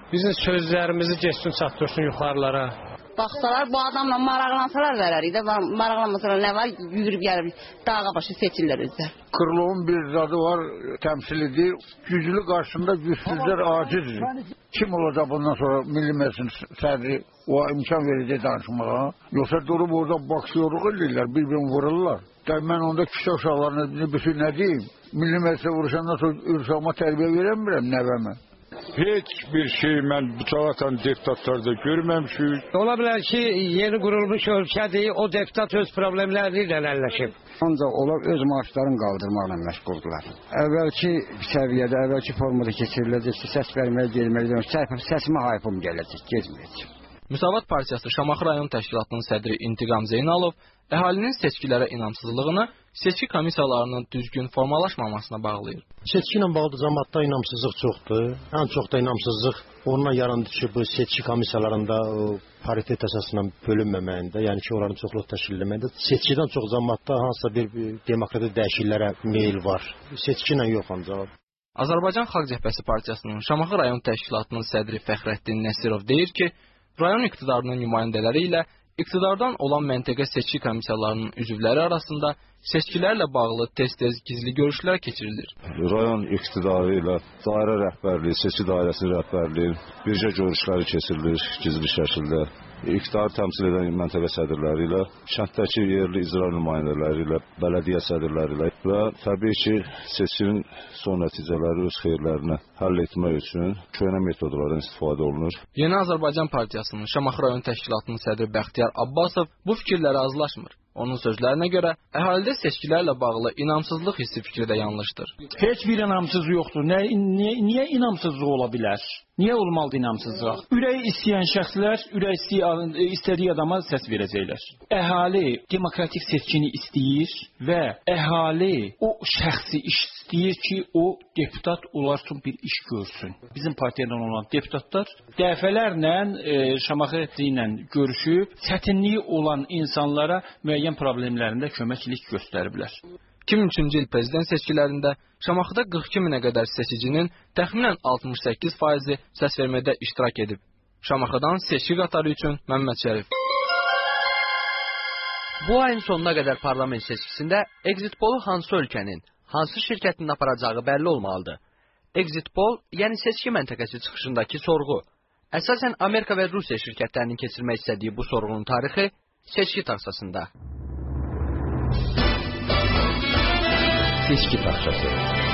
Speaker 18: Bizim sözlərimizi getsin çatdırsın yuxarılara.
Speaker 2: Baxsalar, bu adamla maraqlansalar verərik də, maraqlanmasalar nə var, yürüb gəlir, dağa başı seçirlər özlər.
Speaker 13: Krılığın bir zadı var, təmsil edir, güclü qarşısında gücsüzlər acizdir. Kim olacaq bundan sonra Milli Məclisin sədri o imkan verəcək danışmağa? Yoxsa durub orada boksyorluq edirlər, bir-birini vururlar. Mən onda küçə uşaqlarına bir şey nə deyim? Milli Məclisə vuruşandan sonra uşağıma tərbiyə verəmirəm nəvəmə.
Speaker 20: Heç bir şey mən bıçaq atan deputatlarda görməmişim.
Speaker 5: Ola bilər ki, yeni qurulmuş ölkədir, o deputat öz problemlərini ilə əlləşib.
Speaker 17: Ancaq onlar öz maaşlarını qaldırmaqla məşğuldular. Əvvəlki səviyyədə, əvvəlki formada keçiriləcək, səs verməyə, gelməyə, səsimə hayfım gələcək, gezməyəcək.
Speaker 7: Müsavat Partiyası Şamaxı rayon təşkilatının sədri İntiqam Zeynalov əhalinin seçkilərə inamsızlığını seçki komissiyalarının düzgün formalaşmamasına bağlayır.
Speaker 23: Seçki ilə bağlı cəmaatda inamsızlıq çoxdur. Ən çox da inamsızlıq ondan yarandı ki, bu seçki komissiyalarında paritet əsasından bölünməməyində, yəni ki, onların çoxluq təşkil etməyində seçkidən çox cəmaatda hansısa bir demokratik dəyişikliklərə meyil var. Seçki ilə yox ancaq.
Speaker 7: Azərbaycan Xalq Cəbhəsi Partiyasının Şamaxı rayon təşkilatının sədri Fəxrəddin Nəsirov deyir ki, rayon iqtidarının nümayəndələri ilə iqtidardan olan məntəqə seçki komissiyalarının üzvləri arasında seçkilərlə bağlı tez-tez gizli görüşlər keçirilir.
Speaker 24: Rayon iqtidarı ilə dairə rəhbərliyi, seçki dairəsi rəhbərliyi bircə görüşləri keçirilir gizli şəkildə. İqtidarı təmsil edən məntəqə sədrləri ilə, kənddəki yerli icra nümayəndələri ilə, bələdiyyə sədrləri ilə və təbii ki, seçkinin son nəticələri öz xeyirlərini həll etmək üçün köhnə metodlardan istifadə olunur.
Speaker 7: Yeni Azərbaycan Partiyasının Şamaxı rayon təşkilatının sədri Bəxtiyar Abbasov bu fikirlərə azlaşmır. Onun sözlərinə görə əhalidə seçkilərlə bağlı inamsızlıq hissi fikri də yanlışdır.
Speaker 22: Heç bir inamsızlıq yoxdur. Niyə inamsızlıq ola bilər? Niyə olmalıdır inamsızlıq? Ürəyi istəyən şəxslər istədiyi adama səs verəcəklər. Əhali demokratik seçkini istəyir və əhali o şəxsi istəyir ki, o deputat onlar üçün bir iş görsün. Bizim partiyadan olan deputatlar dəfələrlə Şamaxı ilə görüşüb, çətinliyi olan insanlara müəyyən problemlərində köməklik göstəriblər.
Speaker 7: 2003-cü il prezident seçkilərində Şamaxıda 42 minə qədər seçicinin təxminən 68%-i səs vermədə iştirak edib. Şamaxıdan seçki qatarı üçün Məmməd Şərif. Bu ayın sonuna qədər parlament seçkisində exit polu hansı ölkənin, hansı şirkətin aparacağı bəlli olmalıdır. Exit poll, yəni seçki məntəqəsi çıxışındakı sorğu. Əsasən Amerika və Rusiya şirkətlərinin keçirmək istədiyi bu sorğunun tarixi seçki taxtasında.
Speaker 25: Seçki taxtası.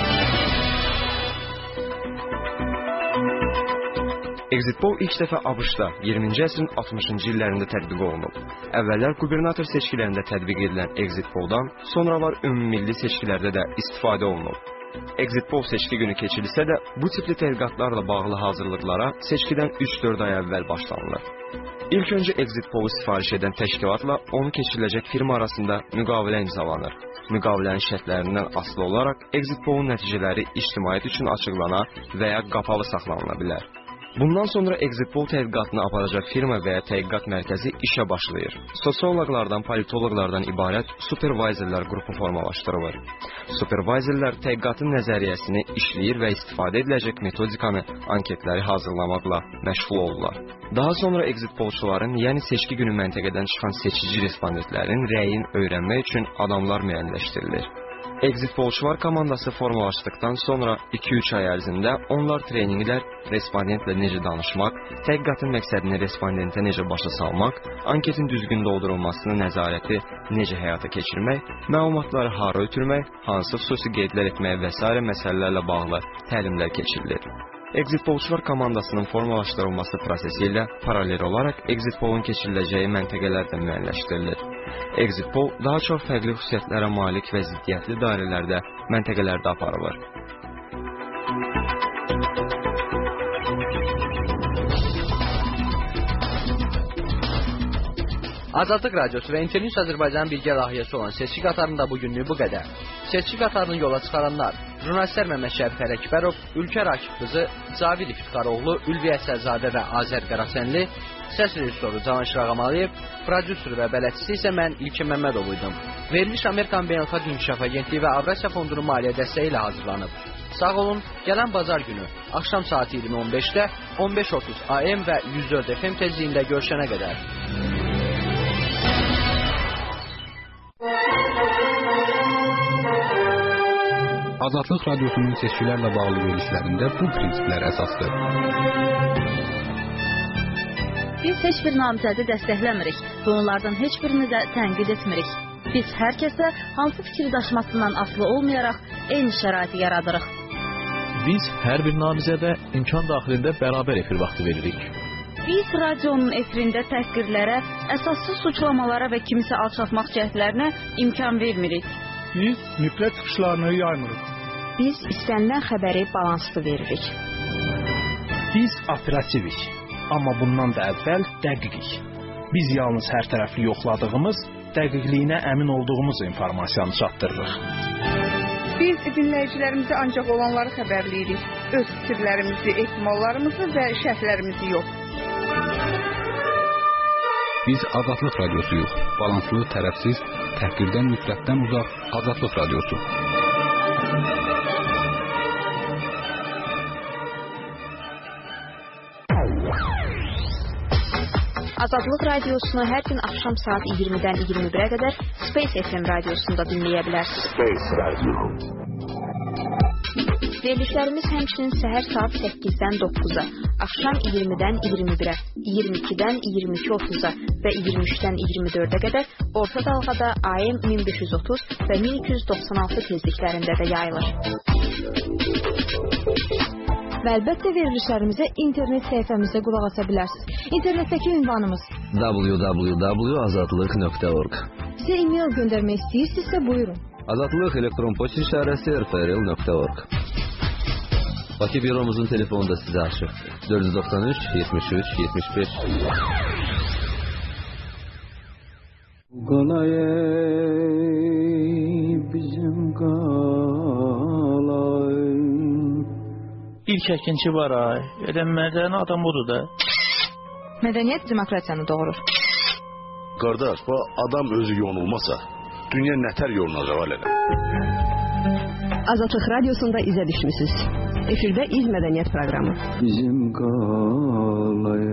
Speaker 25: Exit poll ilk dəfə ABŞ-da 20-ci əsrin 60-cı illərində tətbiq olunub. Əvvəllər qubernator seçkilərində tətbiq edilən exit polldan sonralar ümummilli seçkilərdə də istifadə olunub. Exit poll seçki günü keçirilsə də bu tipli tədqiqatlarla bağlı hazırlıqlara seçkidən 3-4 ay əvvəl başlanılır. İlk öncə exit pollu sifariş edən təşkilatla onu keçiriləcək firma arasında müqavilə imzalanır. Müqavilənin şərtlərindən asılı olaraq exit pollun nəticələri ictimaiyyət üçün açıqlana və ya qapalı saxlanıla bilər. Bundan sonra exit poll tədqiqatını aparacaq firma və ya tədqiqat mərkəzi işə başlayır. Sosioloqlardan, politoloqlardan ibarət supervizorlar qrupu formalaşdırılır. Supervizorlar tədqiqatın nəzəriyyəsini işləyir və istifadə ediləcək metodikanı, anketləri hazırlamaqla məşğul olurlar. Daha sonra exit pollçuların, yəni seçki günü məntəqədən çıxan seçici respondentlərin rəyini öyrənmək üçün adamlar müəyyənləşdirilir. Exit pollçular komandası formalaşdıqdan sonra 2-3 ay ərzində onlar treninqlər, respondentlə necə danışmaq, tədqiqatın məqsədini respondentə necə başa salmaq, anketin düzgün doldurulmasını, nəzarəti necə həyata keçirmək, məlumatları hara ötürmək, hansı xüsusi qeydlər etmək və s. məsələlərlə bağlı təlimlər keçirilir. Exit pollçular komandasının formalaşdırılması prosesi ilə paralel olaraq exit pollun keçiriləcəyi məntəqələr də müəyyənləşdirilir. Exit poll daha çox fərqli xüsusiyyətlərə malik və ziddiyyətli dairələrdə, məntəqələrdə aparılır.
Speaker 7: Azadlıq Radiosu və Internews Azərbaycan birgə layihəsi olan seçki qatarında bugünlük bu qədər. Seçki qatarını yola çıxaranlar: jurnalistlər Məmməd Şərif Ələkbərov, Ülkər Akif qızı, Cavid İftixaroğlu, Ülviyə Əsərzadə və Azər Qarasənli, səs rejissoru Canan Şırağamalıyev, prodüser və bələdçisi isə mən İlkin Məmmədovu idim. Veriliş Amerikan Beynəlxalq İnkişaf Agentliyi və Avrasiya Fondunun maliyyə dəstəyi ilə hazırlanıb. Sağ olun, gələn bazar günü axşam saat 20:15-də 15:30 AM və 104 FM tezliyində görüşənə qədər.
Speaker 1: Azadlıq Radyosunun seçkilərlə bağlı verilişlərində bu prinsiplər əsasdır.
Speaker 3: Biz heç bir namizədi dəstəkləmirik və onlardan heç birini də tənqid etmirik. Biz hər kəsə hansı fikir daşımasından asılı olmayaraq eyni şəraiti yaradırıq.
Speaker 4: Biz hər bir namizədə imkan daxilində bərabər efir vaxtı veririk.
Speaker 3: Biz radionun efirində təhqirlərə, əsassız suçlamalara və kimisə alçaltmaq cəhdlərinə imkan vermirik.
Speaker 21: Biz nifrət çıxışlarını yaymırıq.
Speaker 11: Biz istənilən xəbəri balanslı veririk.
Speaker 22: Biz operativik, amma bundan da əvvəl dəqiqik. Biz yalnız hər tərəfli yoxladığımız, dəqiqliyinə əmin olduğumuz informasiyanı çatdırırıq.
Speaker 12: Biz dinləyicilərimizə ancaq olanları xəbərləyirik. Öz fikirlərimizi, ehtimallarımızı və şərhlərimizi yox.
Speaker 1: Biz Azadlıq Radiosuyuq. Balanslı, tərəfsiz, təhqirdən, nifrətdən uzaq Azadlıq Radiosu.
Speaker 11: Azadlıq Radiosunu hər gün axşam saat 20-dən 21-ə qədər Space FM radiosunda dinləyə bilərsiniz. Space Radio. Verilişlərimiz həmçinin səhər saat 8-dən 9-a, axşam 20-dən 21-ə, 22-dən 22:30-a və 23-dən 24-ə qədər orta dalğada AM 1530 və 1296 tezliklərində də yayılır.
Speaker 26: Və əlbəttə verilişlərimizə internet səhifəmizdə qulaq asa bilərsiniz. İnternetdəki ünvanımız
Speaker 6: www.azadlıq.org.
Speaker 26: Sizə e-mail göndərmək istəyirsinizsə buyurun.
Speaker 6: Azadlıq elektron poçt işarəsi rfrl.org. Bakı büromuzun telefonu da sizə açıq. 493 73 75.
Speaker 27: Qalay bizim qalay.
Speaker 22: İlk əkinçi var ay. Elə mədəni adam odur da.
Speaker 26: Mədəniyyət demokratiyanı doğurur.
Speaker 28: Qardaş, bu adam özü yonulmasa, dünya nətər yolunacaq elə?
Speaker 29: Azadlıq Radiosunda izə düşmüsünüz. Efirdə İz Mədəniyyət proqramı.
Speaker 27: Bizim qalay.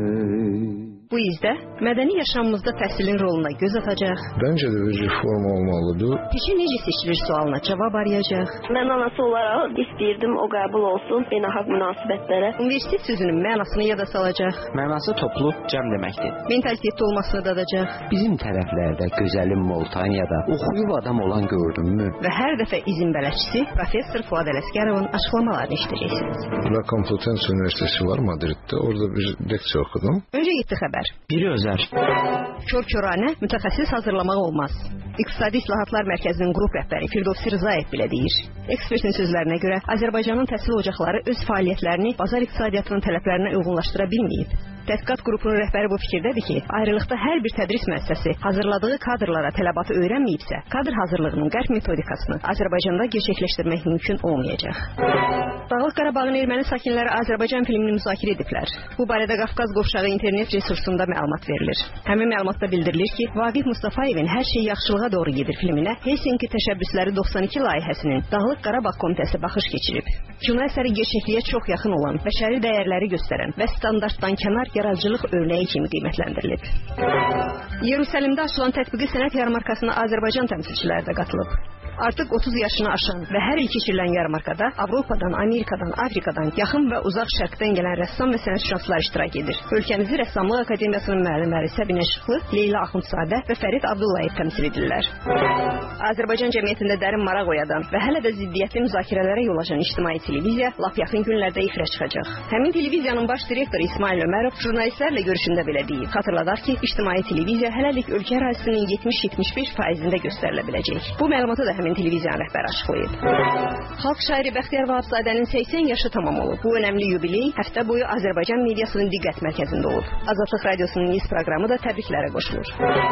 Speaker 29: Bu izdə mədəni yaşamımızda təhsilin roluna göz atacaq.
Speaker 30: Bence de bir reform olmalıdır.
Speaker 29: Peşə necə seçilir sualına cavab arayacaq.
Speaker 31: Mən anası olaraq istəyirdim o qəbul olsun beynəlxalq münasibətlərə.
Speaker 29: Universitet sözünün mənasını yada salacaq.
Speaker 32: Mənası toplu cəm deməkdir.
Speaker 29: Mentalitetli olmasını dadacaq.
Speaker 32: Bizim tərəflərdə gözəlim Moltaniyada oxuyub adam olan gördünmü?
Speaker 29: Və hər dəfə izin bələdçisi Professor Fuad Ələsgərovun açıqlamalarını eşidəcəksiniz.
Speaker 30: La Complutense Üniversitesi var Madrid'de. Orada bir leksiya oxudum.
Speaker 29: Öncə getdi xəbər.
Speaker 32: Biri özər.
Speaker 29: Kör-körənə mütəxəssis hazırlamaq olmaz. İqtisadi İslahatlar Mərkəzinin qrup rəhbəri Firdovsi Rzayev belə deyir. Ekspertin sözlərinə görə Azərbaycanın təhsil ocaqları öz fəaliyyətlərini bazar iqtisadiyyatının tələblərinə uyğunlaşdıra bilməyib. Tədqiqat qrupunun rəhbəri bu fikirdədir ki, ayrılıqda hər bir tədris müəssisəsi hazırladığı kadrlara tələbatı öyrənməyibsə, kadr hazırlığının qərb metodikasını Azərbaycanda gerçəkləşdirmək mümkün olmayacaq. Dağlıq Qarabağın erməni sakinləri Azərbaycan filmini müzakirə ediblər. Bu barədə Qafqaz qovşağı internet resursunda məlumat verilir. Həmin məlumatda bildirilir ki, Vaqif Mustafayevin Hər şey yaxşılığa doğru gedir filminə Helsinki təşəbbüsləri 92 layihəsinin Dağlıq Qarabağ Komitəsi baxış keçirib. Kino əsəri gerçəkliyə çox yaxın olan, bəşəri dəyərləri göstərən və standartdan kənar yaradıcılıq örnəyi kimi qiymətləndirilib. Yerusəlimdə açılan tətbiqi sənət yarmarkasına Azərbaycan təmsilçiləri də qatılıb. Artıq 30 yaşını aşan və hər il keçirilən yarmarkada Avropadan, Amerikadan, Afrikadan, yaxın və uzaq şərqdən gələn rəssam və sənətşünaslar iştirak edir. Ölkəmizi Rəssamlıq Akademiyasının müəllimləri Səbinə Şıxlı, Leyla Axundzadə və Fərid Abdullayev təmsil edirlər. Azərbaycan cəmiyyətində dərin maraq oyadan və hələ də ziddiyyətli müzakirələrə yol açan ictimai televiziya lap yaxın günlərdə efirə çıxacaq. Həmin televiziyanın baş direktoru İsmail Ömərov jurnalistlərlə görüşündə belə deyib. Xatırladaq ki, ictimai televiziya hələlik ölkə ərazisinin 70-75%-də göstərilə biləcək. Bu məlumatı da həmin televiziyanın rəhbəri açıqlayıb. Xalq şairi Bəxtiyar Vahabzadənin 80 yaşı tamam olub. Bu önəmli yubiley həftə boyu Azərbaycan mediasının diqqət mərkəzində olub. Azadlıq Radiosunun iz proqramı da təbriklərə qoşulur.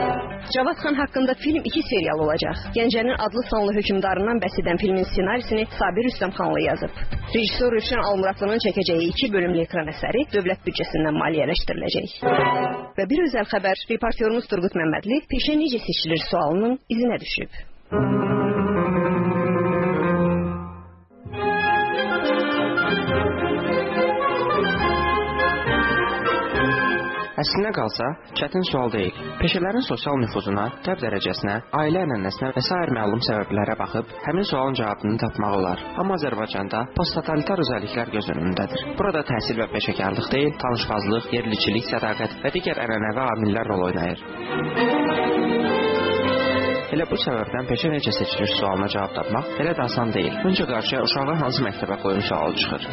Speaker 29: Cavad xan haqqında film 2 serial olacaq. Gəncənin adlı sanlı hökmdarından bəhs edən filmin ssenarisini Sabir Rüstəmxanlı yazıb. Rejissor Rövşən Almuratlının çəkəcəyi 2 bölümlü ekran əsəri dövlət büdcəsindən maliyyələşdiriləcək. Və bir özəl xəbər, reportyorumuz Turqut Məmmədli peşə necə seçilir sualının izinə düşüb.
Speaker 25: Əslinə qalsa, çətin sual deyil. Peşələrin sosial nüfuzuna, təb dərəcəsinə, ailə ənənəsinə və sair məlum səbəblərə baxıb, həmin sualın cavabını tapmaq olar. Amma Azərbaycanda posttotalitar özəlliklər göz önündədir. Burada təhsil və peşəkarlıq deyil, tanışbazlıq, yerliçilik, sədaqət və digər ənənəvi amillər rol oynayır. Elə bu səbəbdən peşə necə seçilir sualına cavab tapmaq elə də asan deyil. Öncə qarşıya uşağı hansı məktəbə qoyum sualı çıxır.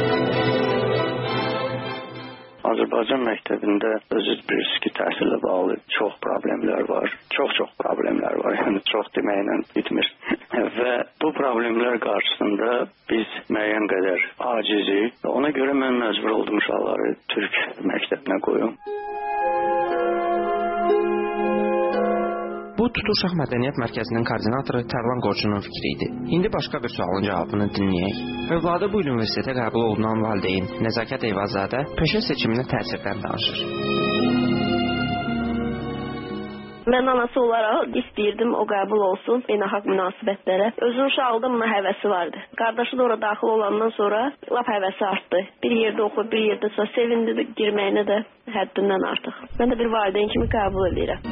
Speaker 2: Azərbaycan məktəbində özü bilirsiniz ki, təhsillə bağlı çox problemlər var. Çox problemlər var. Yəni çox deməklə bitmir. Və bu problemlər qarşısında biz müəyyən qədər acizik. Ona görə mən məcbur oldum uşaqları Türk məktəbinə qoyum.
Speaker 25: Bu Tutuşaq Mədəniyyət Mərkəzinin koordinatoru Tərlan Qorçunun fikri idi. İndi başqa bir sualın cavabını dinləyək. Övladı bu universitetə qəbul olunan valideyn Nəzakət Eyvazadə peşə seçiminə təsirdən danışır.
Speaker 31: Mən anası olaraq istəyirdim o qəbul olsun beynəlxalq münasibətlərə. Özün uşaqlığında buna həvəsi vardı. Qardaşı da ora daxil olandan sonra lap həvəsi artdı. Bir yerdə oxuyub, bir yerdə sonra sevindi də girməyinə də həddindən artıq. Mən də bir valideyn kimi qəbul edirəm.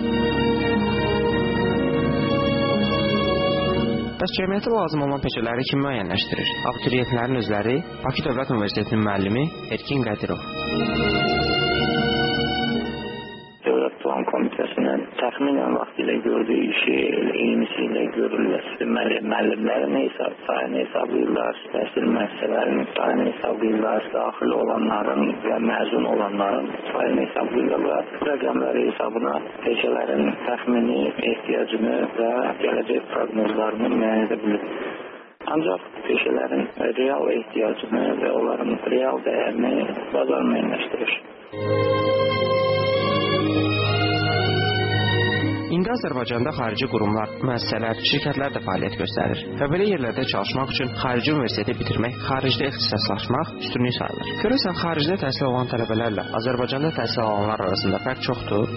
Speaker 25: Bəs cəmiyyətə lazım olan peşələri kim müəyyənləşdirir? Abituriyentlərin özləri, Bakı Dövlət Universitetinin müəllimi Erkin Qədirov.
Speaker 2: Dövlət Plan Komitəsinin təxminən vaxtilə gördüyü işi eynisi ilə görürlər. Müəllimlərin sayını hesablayırlar, təhsil müəssisələrinin sayını hesablayırlar, daxil olanların və məzun olanların sayını hesablayırlar. Rəqəmləri hesabına peşələrin təxmini ehtiyacını və gələcək proqnozlarını müəyyən edə bilir. Ancaq peşələrin real ehtiyacını və onların real dəyərini bazar müəyyənləşdirir.
Speaker 25: İndi Azərbaycanda xarici qurumlar, müəssisələr, şirkətlər də fəaliyyət göstərir və belə yerlərdə çalışmaq üçün xarici universiteti bitirmək, xaricdə ixtisaslaşmaq üstünlük sayılır. Görəsən, xaricdə təhsil alan tələbələrlə Azərbaycanda təhsil alanlar arasında fərq çoxdur?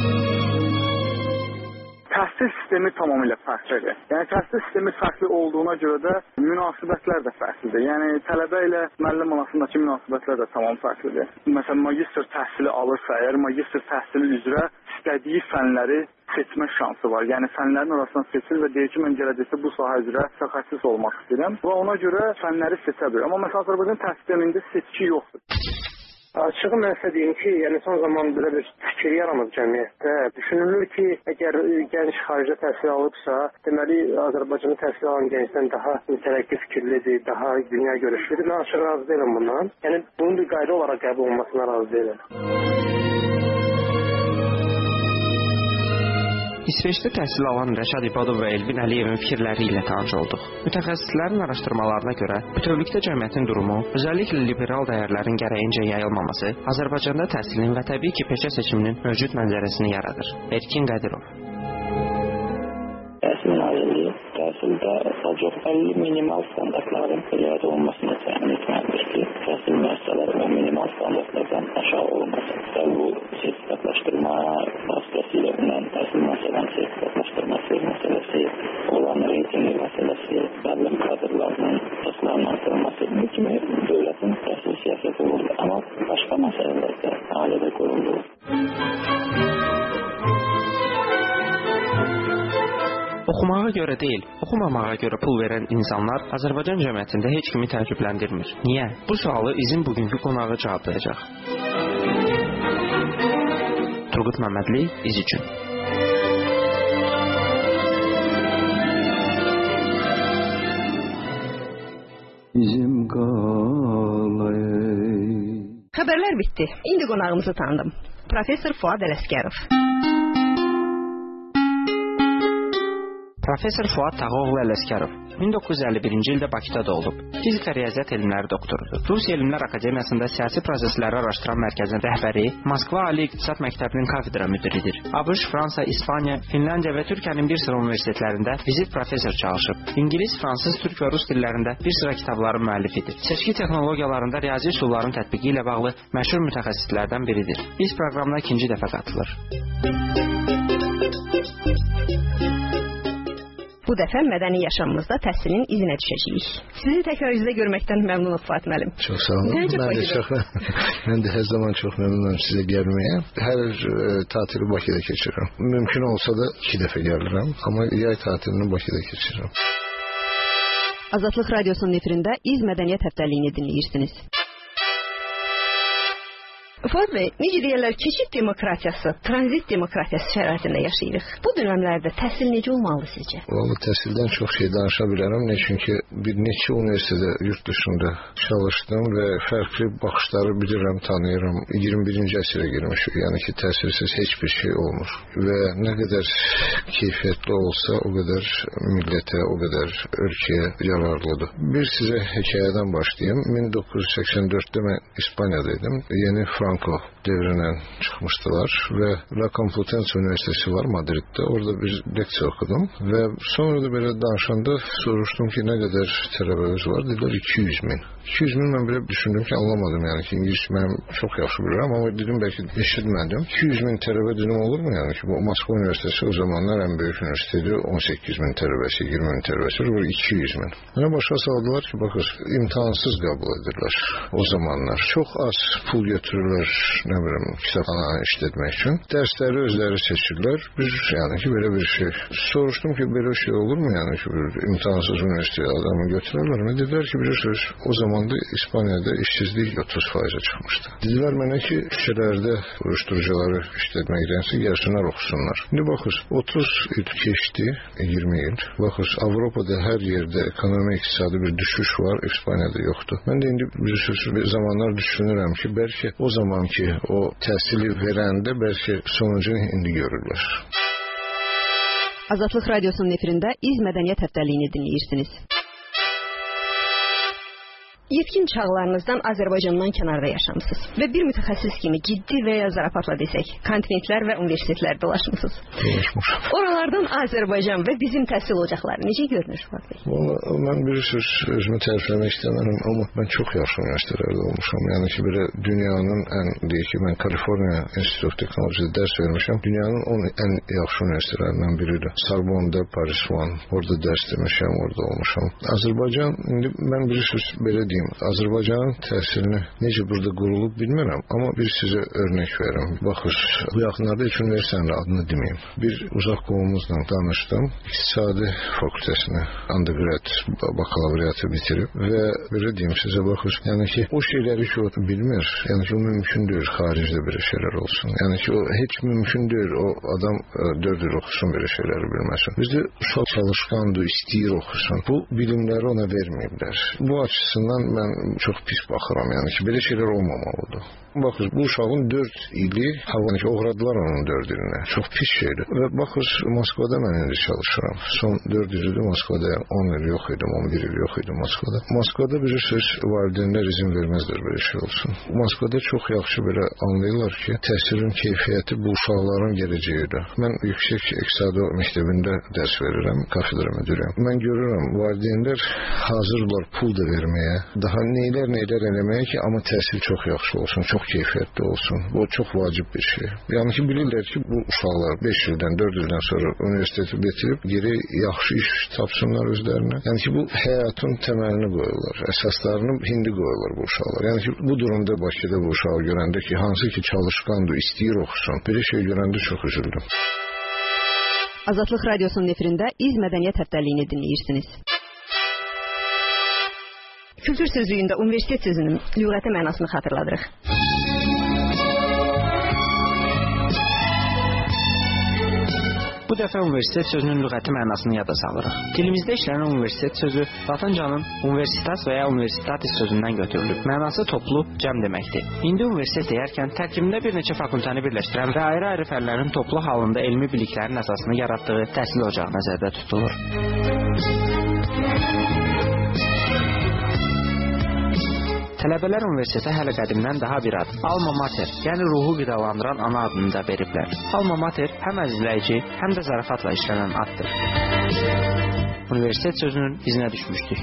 Speaker 5: Təhsil sistemi tamamilə fərqlidir. Yəni təhsil sistemi fərqli olduğuna görə də münasibətlər də fərqlidir. Yəni tələbə ilə müəllim arasındakı münasibətlər də tamam fərqlidir. Məsələn, magistr təhsili alırsa, əgər magistr təhsili üzrə istədiyi fənləri seçmə şansı var. Yəni fənlərin arasından seçir və deyir ki, mən gələcəkdə bu sahə üzrə mütəxəssis olmaq istəyirəm və ona görə fənləri seçə bilir. Amma məsələn Azərbaycan təhsil sistemində seçki yoxdur.
Speaker 8: Açığı mən sizə deyim ki, yəni son zaman belə bir fikir yaranıb cəmiyyətdə. Düşünülür ki, əgər gənc xaricdə təhsil alıbsa, deməli Azərbaycanda təhsil alan gəncdən daha mütərəqqi fikirlidir, daha dünya görüşlüdür. Mən açıq razı deyiləm bundan. Yəni bunun bir qayda olaraq qəbul olunmasına razı deyiləm.
Speaker 25: İsveçdə təhsil alan Rəşad İbadov və Elvin Əliyevin fikirləri ilə tanış olduq. Mütəxəssislərin araşdırmalarına görə bütövlükdə cəmiyyətin durumu, özəlliklə liberal dəyərlərin gərəyincə yayılmaması Azərbaycanda təhsilin və təbii ki, peşə seçiminin mövcud mənzərəsini yaradır. Erkin Qədirov.
Speaker 2: Təhsil nazirliyi təhsildə sadəcə minimal standartların riayət olunmasını təmin etməlidir ki, təhsil müəssisələri və minimal standartlardan aşağı olmasın. Bu sertifikatlaşdırma vasitəsilə təhsil müəssisələrinin sertifikatlaşdırması məsələsi, olan reytingi məsələsi, müəllim kadrlarının sayının artırılması kimi dövlətin təhsil siyasəti olur. Amma başqa məsələlər də ailədə qurulur.
Speaker 25: Oxumağa görə deyil, oxumamağa görə pul verən insanlar Azərbaycan cəmiyyətində heç kimi təəccübləndirmir. Niyə? Bu sualı izin bugünkü qonağı cavablayacaq. Turqut Məmmədli, İz üçün.
Speaker 27: Bizim qalay.
Speaker 29: Xəbərlər bitdi. İndi qonağımızı tanıdım. Professor Fuad Ələsgərov.
Speaker 25: Professor Fuad Tağoğlu Ələsgərov 1951-ci ildə Bakıda doğulub. Fizika riyaziyyat elmləri doktorudur. Rusiya Elmlər Akademiyasında siyasi prosesləri araşdıran mərkəzin rəhbəri, Moskva Ali İqtisad Məktəbinin kafedra müdiridir. ABŞ, Fransa, İspaniya, Finlandiya və Türkiyənin bir sıra universitetlərində vizit professor çalışıb. İngilis, fransız, türk və rus dillərində bir sıra kitabların müəllifidir. Seçki texnologiyalarında riyazi üsulların tətbiqi ilə bağlı məşhur mütəxəssislərdən biridir. Biz proqramına ikinci dəfə qatılır.
Speaker 29: Bu dəfə mədəni yaşamımızda təhsilin izinə düşəcəyik. Sizi təkrar izlə görməkdən məmnunum Fuad müəllim.
Speaker 30: Çox sağ olun. Mən də hər zaman çox məmnunam sizə gəlməyə. Hər tatili Bakıda keçirirəm. Mümkün olsa da 2 dəfə gəlirəm, amma yay tatilini Bakıda keçirirəm.
Speaker 29: Azadlıq Radiosunun efirində İz Mədəniyyət Həftəliyini dinləyirsiniz. Fuad bəy, necə deyirlər, keçid demokratiyası, tranzit demokratiyası şəraitində yaşayırıq. Bu dönəmlərdə təhsil necə olmalı sizcə?
Speaker 30: Vallahi təhsildən çox şey danışa bilərəm. Ne çünki bir neçə universitetdə yurt dışında çalışdım və fərqli baxışları bilirəm, tanıyıram. 21-ci əsrə girmişik. Yəni ki, təhsilsiz heç bir şey olmur. Və nə qədər keyfiyyətli olsa, o qədər millətə, o qədər ölkəyə yararlıdır. Bir sizə hekayədən başlayayım. 1984-də mən İspaniyadaydım. Yeni Franco devrindən çıxmışdılar və La Complutense Üniversitesi var Madriddə. Orada bir leksiya oxudum və sonra da belə danışanda soruşdum ki, nə qədər tələbəmiz var? Dedilər 200 min. 200 min mən belə düşündüm ki, anlamadım. Yəni ki, İngiliz mənim çox yaxşı bilirəm, amma dedim bəlkə eşitmədim. 200 min tələbə dedim olurmu? Yəni ki, bu Moskva Üniversitesi o zamanlar ən böyük üniversiteydi. 18 min tələbəsi, 20 min tələbəsi, bu 200 min. Mənə başa saldılar ki, baxır, imtahansız qəbul edirlər o zamanlar. Çox az pul götürürlər, nə bilim, kitabxananı işlətmək üçün. Dərsləri özləri seçirlər. Biz, yəni ki, belə bir şey. Soruşdum ki, belə şey olurmu? Yəni ki, bir imtahansız üniversiteye adamı götürərlər mi? Dedilər ki, bilirsiniz, o zamanda İspaniyada işsizlik 30%'e çıxmışdı. Dedilər mənə ki, küçələrdə uyuşturucuları işlətməkdənsə gəlsinlər oxusunlar. İndi baxır, 30 il keçdi, 20 il. Baxır, Avropada hər yerdə ekonomi, iqtisadi bir düşüş var, İspaniyada yoxdur. Mən də indi bir zamanlar düşünürəm ki, bəlkə o zaman ki, o təhsili verəndə bəlkə sonucunu indi görürlər.
Speaker 29: Azadlıq Radiosunun efirində İz Mədəniyyət Həftəliyini dinləyirsiniz. Yetkin çağlarınızdan Azərbaycandan kənarda yaşamısınız və bir mütəxəssis kimi ciddi və ya zarafatla desək, kontinentlər və universitetlər dolaşmısınız. Oralardan Azərbaycan və bizim təhsil ocaqları necə görünür?
Speaker 30: Mən bir söz özümü tərifləmək istəmirəm, amma mən çox yaxşı üniversitelərdə olmuşam. Yəni ki, belə dünyanın ən, deyək ki, mən Kaliforniya Institute of Technology'də dərs vermişəm. Dünyanın 10 ən yaxşı üniversitələrindən biridir. Sorbonne'da, Paris One, orada dərs demişəm, orada olmuşam. Azərbaycan, indi mən bir söz belə deyim. Azərbaycanın təhsilini necə burada qurulub bilmirəm, amma bir sizə örnek verim. Baxır, bu yaxınlarda heç üniversitenin adını deməyim. Bir uzaq qovumuzla danışdım. İqtisadi fakültəsini undergrad, bakalavriatı bitirib və belə deyim sizə, baxır, yəni ki, o şeyləri ki, o bilmir, yəni ki, o mümkün deyil xaricdə belə şeylər olsun. Yəni ki, o heç mümkün deyil, o adam 4 il oxusun belə şeyləri bilməsin. Bizdə uşaq çalışqandır, istəyir oxusun. Bu bilimləri ona verməyiblər. Bu açısından mən çox pis baxıram, yəni ki, belə şeylər olmamalıdır. Baxır, bu uşağın 4 ili havanı ki, uğradılar onun 4 ilinə. Çox pis şeydir. Və baxır, Moskvada mən indi çalışıram. Son 4 ildir Moskvada, 10 il yox idim, 11 il yox idim Moskvada. Moskvada bir söz valideynlər izin verməzlər belə şey olsun. Moskvada çox yaxşı belə anlayırlar ki, təhsilin keyfiyyəti bu uşaqların gələcəyidir. Mən yüksək iqtisadi məktəbində dərs verirəm, kafedra müdürüyəm. Mən görürəm, valideynlər hazırlar pul da verməyə, daha neylər eləməyə ki, amma təhsil çox yaxşı olsun, çox keyfiyyətli olsun. Bu çox vacib bir şey. Yəni ki, bilirlər ki, bu uşaqlar 5 ildən, 4 ildən sonra universiteti bitirib geri yaxşı iş tapsınlar özlərinə. Yəni ki, bu həyatın təməlini qoyurlar, əsaslarını indi qoyurlar bu uşaqlar. Yəni ki, bu durumda Bakıda bu uşağı görəndə ki, hansı ki çalışqandır, istəyir oxusun, belə şey görəndə çox üzüldüm.
Speaker 29: Azadlıq Radiosunun efirində İz Mədəniyyət Həftəliyini dinləyirsiniz. Kültür sözlüyündə universitet sözünün lüğəti mənasını xatırladırıq.
Speaker 9: Bu dəfə universitet sözünün lüğəti mənasını yada salırıq. Dilimizdə işlənən universitet sözü Latincanın universitas və ya universitatis sözündən götürülüb. Mənası toplu, cəm deməkdir. İndi universitet deyərkən tərkibində bir neçə fakültəni birləşdirən və ayrı-ayrı fənlərin toplu halında elmi biliklərin əsasını yaratdığı təhsil ocağı nəzərdə tutulur. Tələbələr universitetə hələ qədimdən daha bir ad, alma mater, yəni ruhu qidalandıran ana adını da veriblər. Alma mater həm əzizləyici, həm də zarafatla işlənən addır. Universitet sözünün izinə düşmüşdük.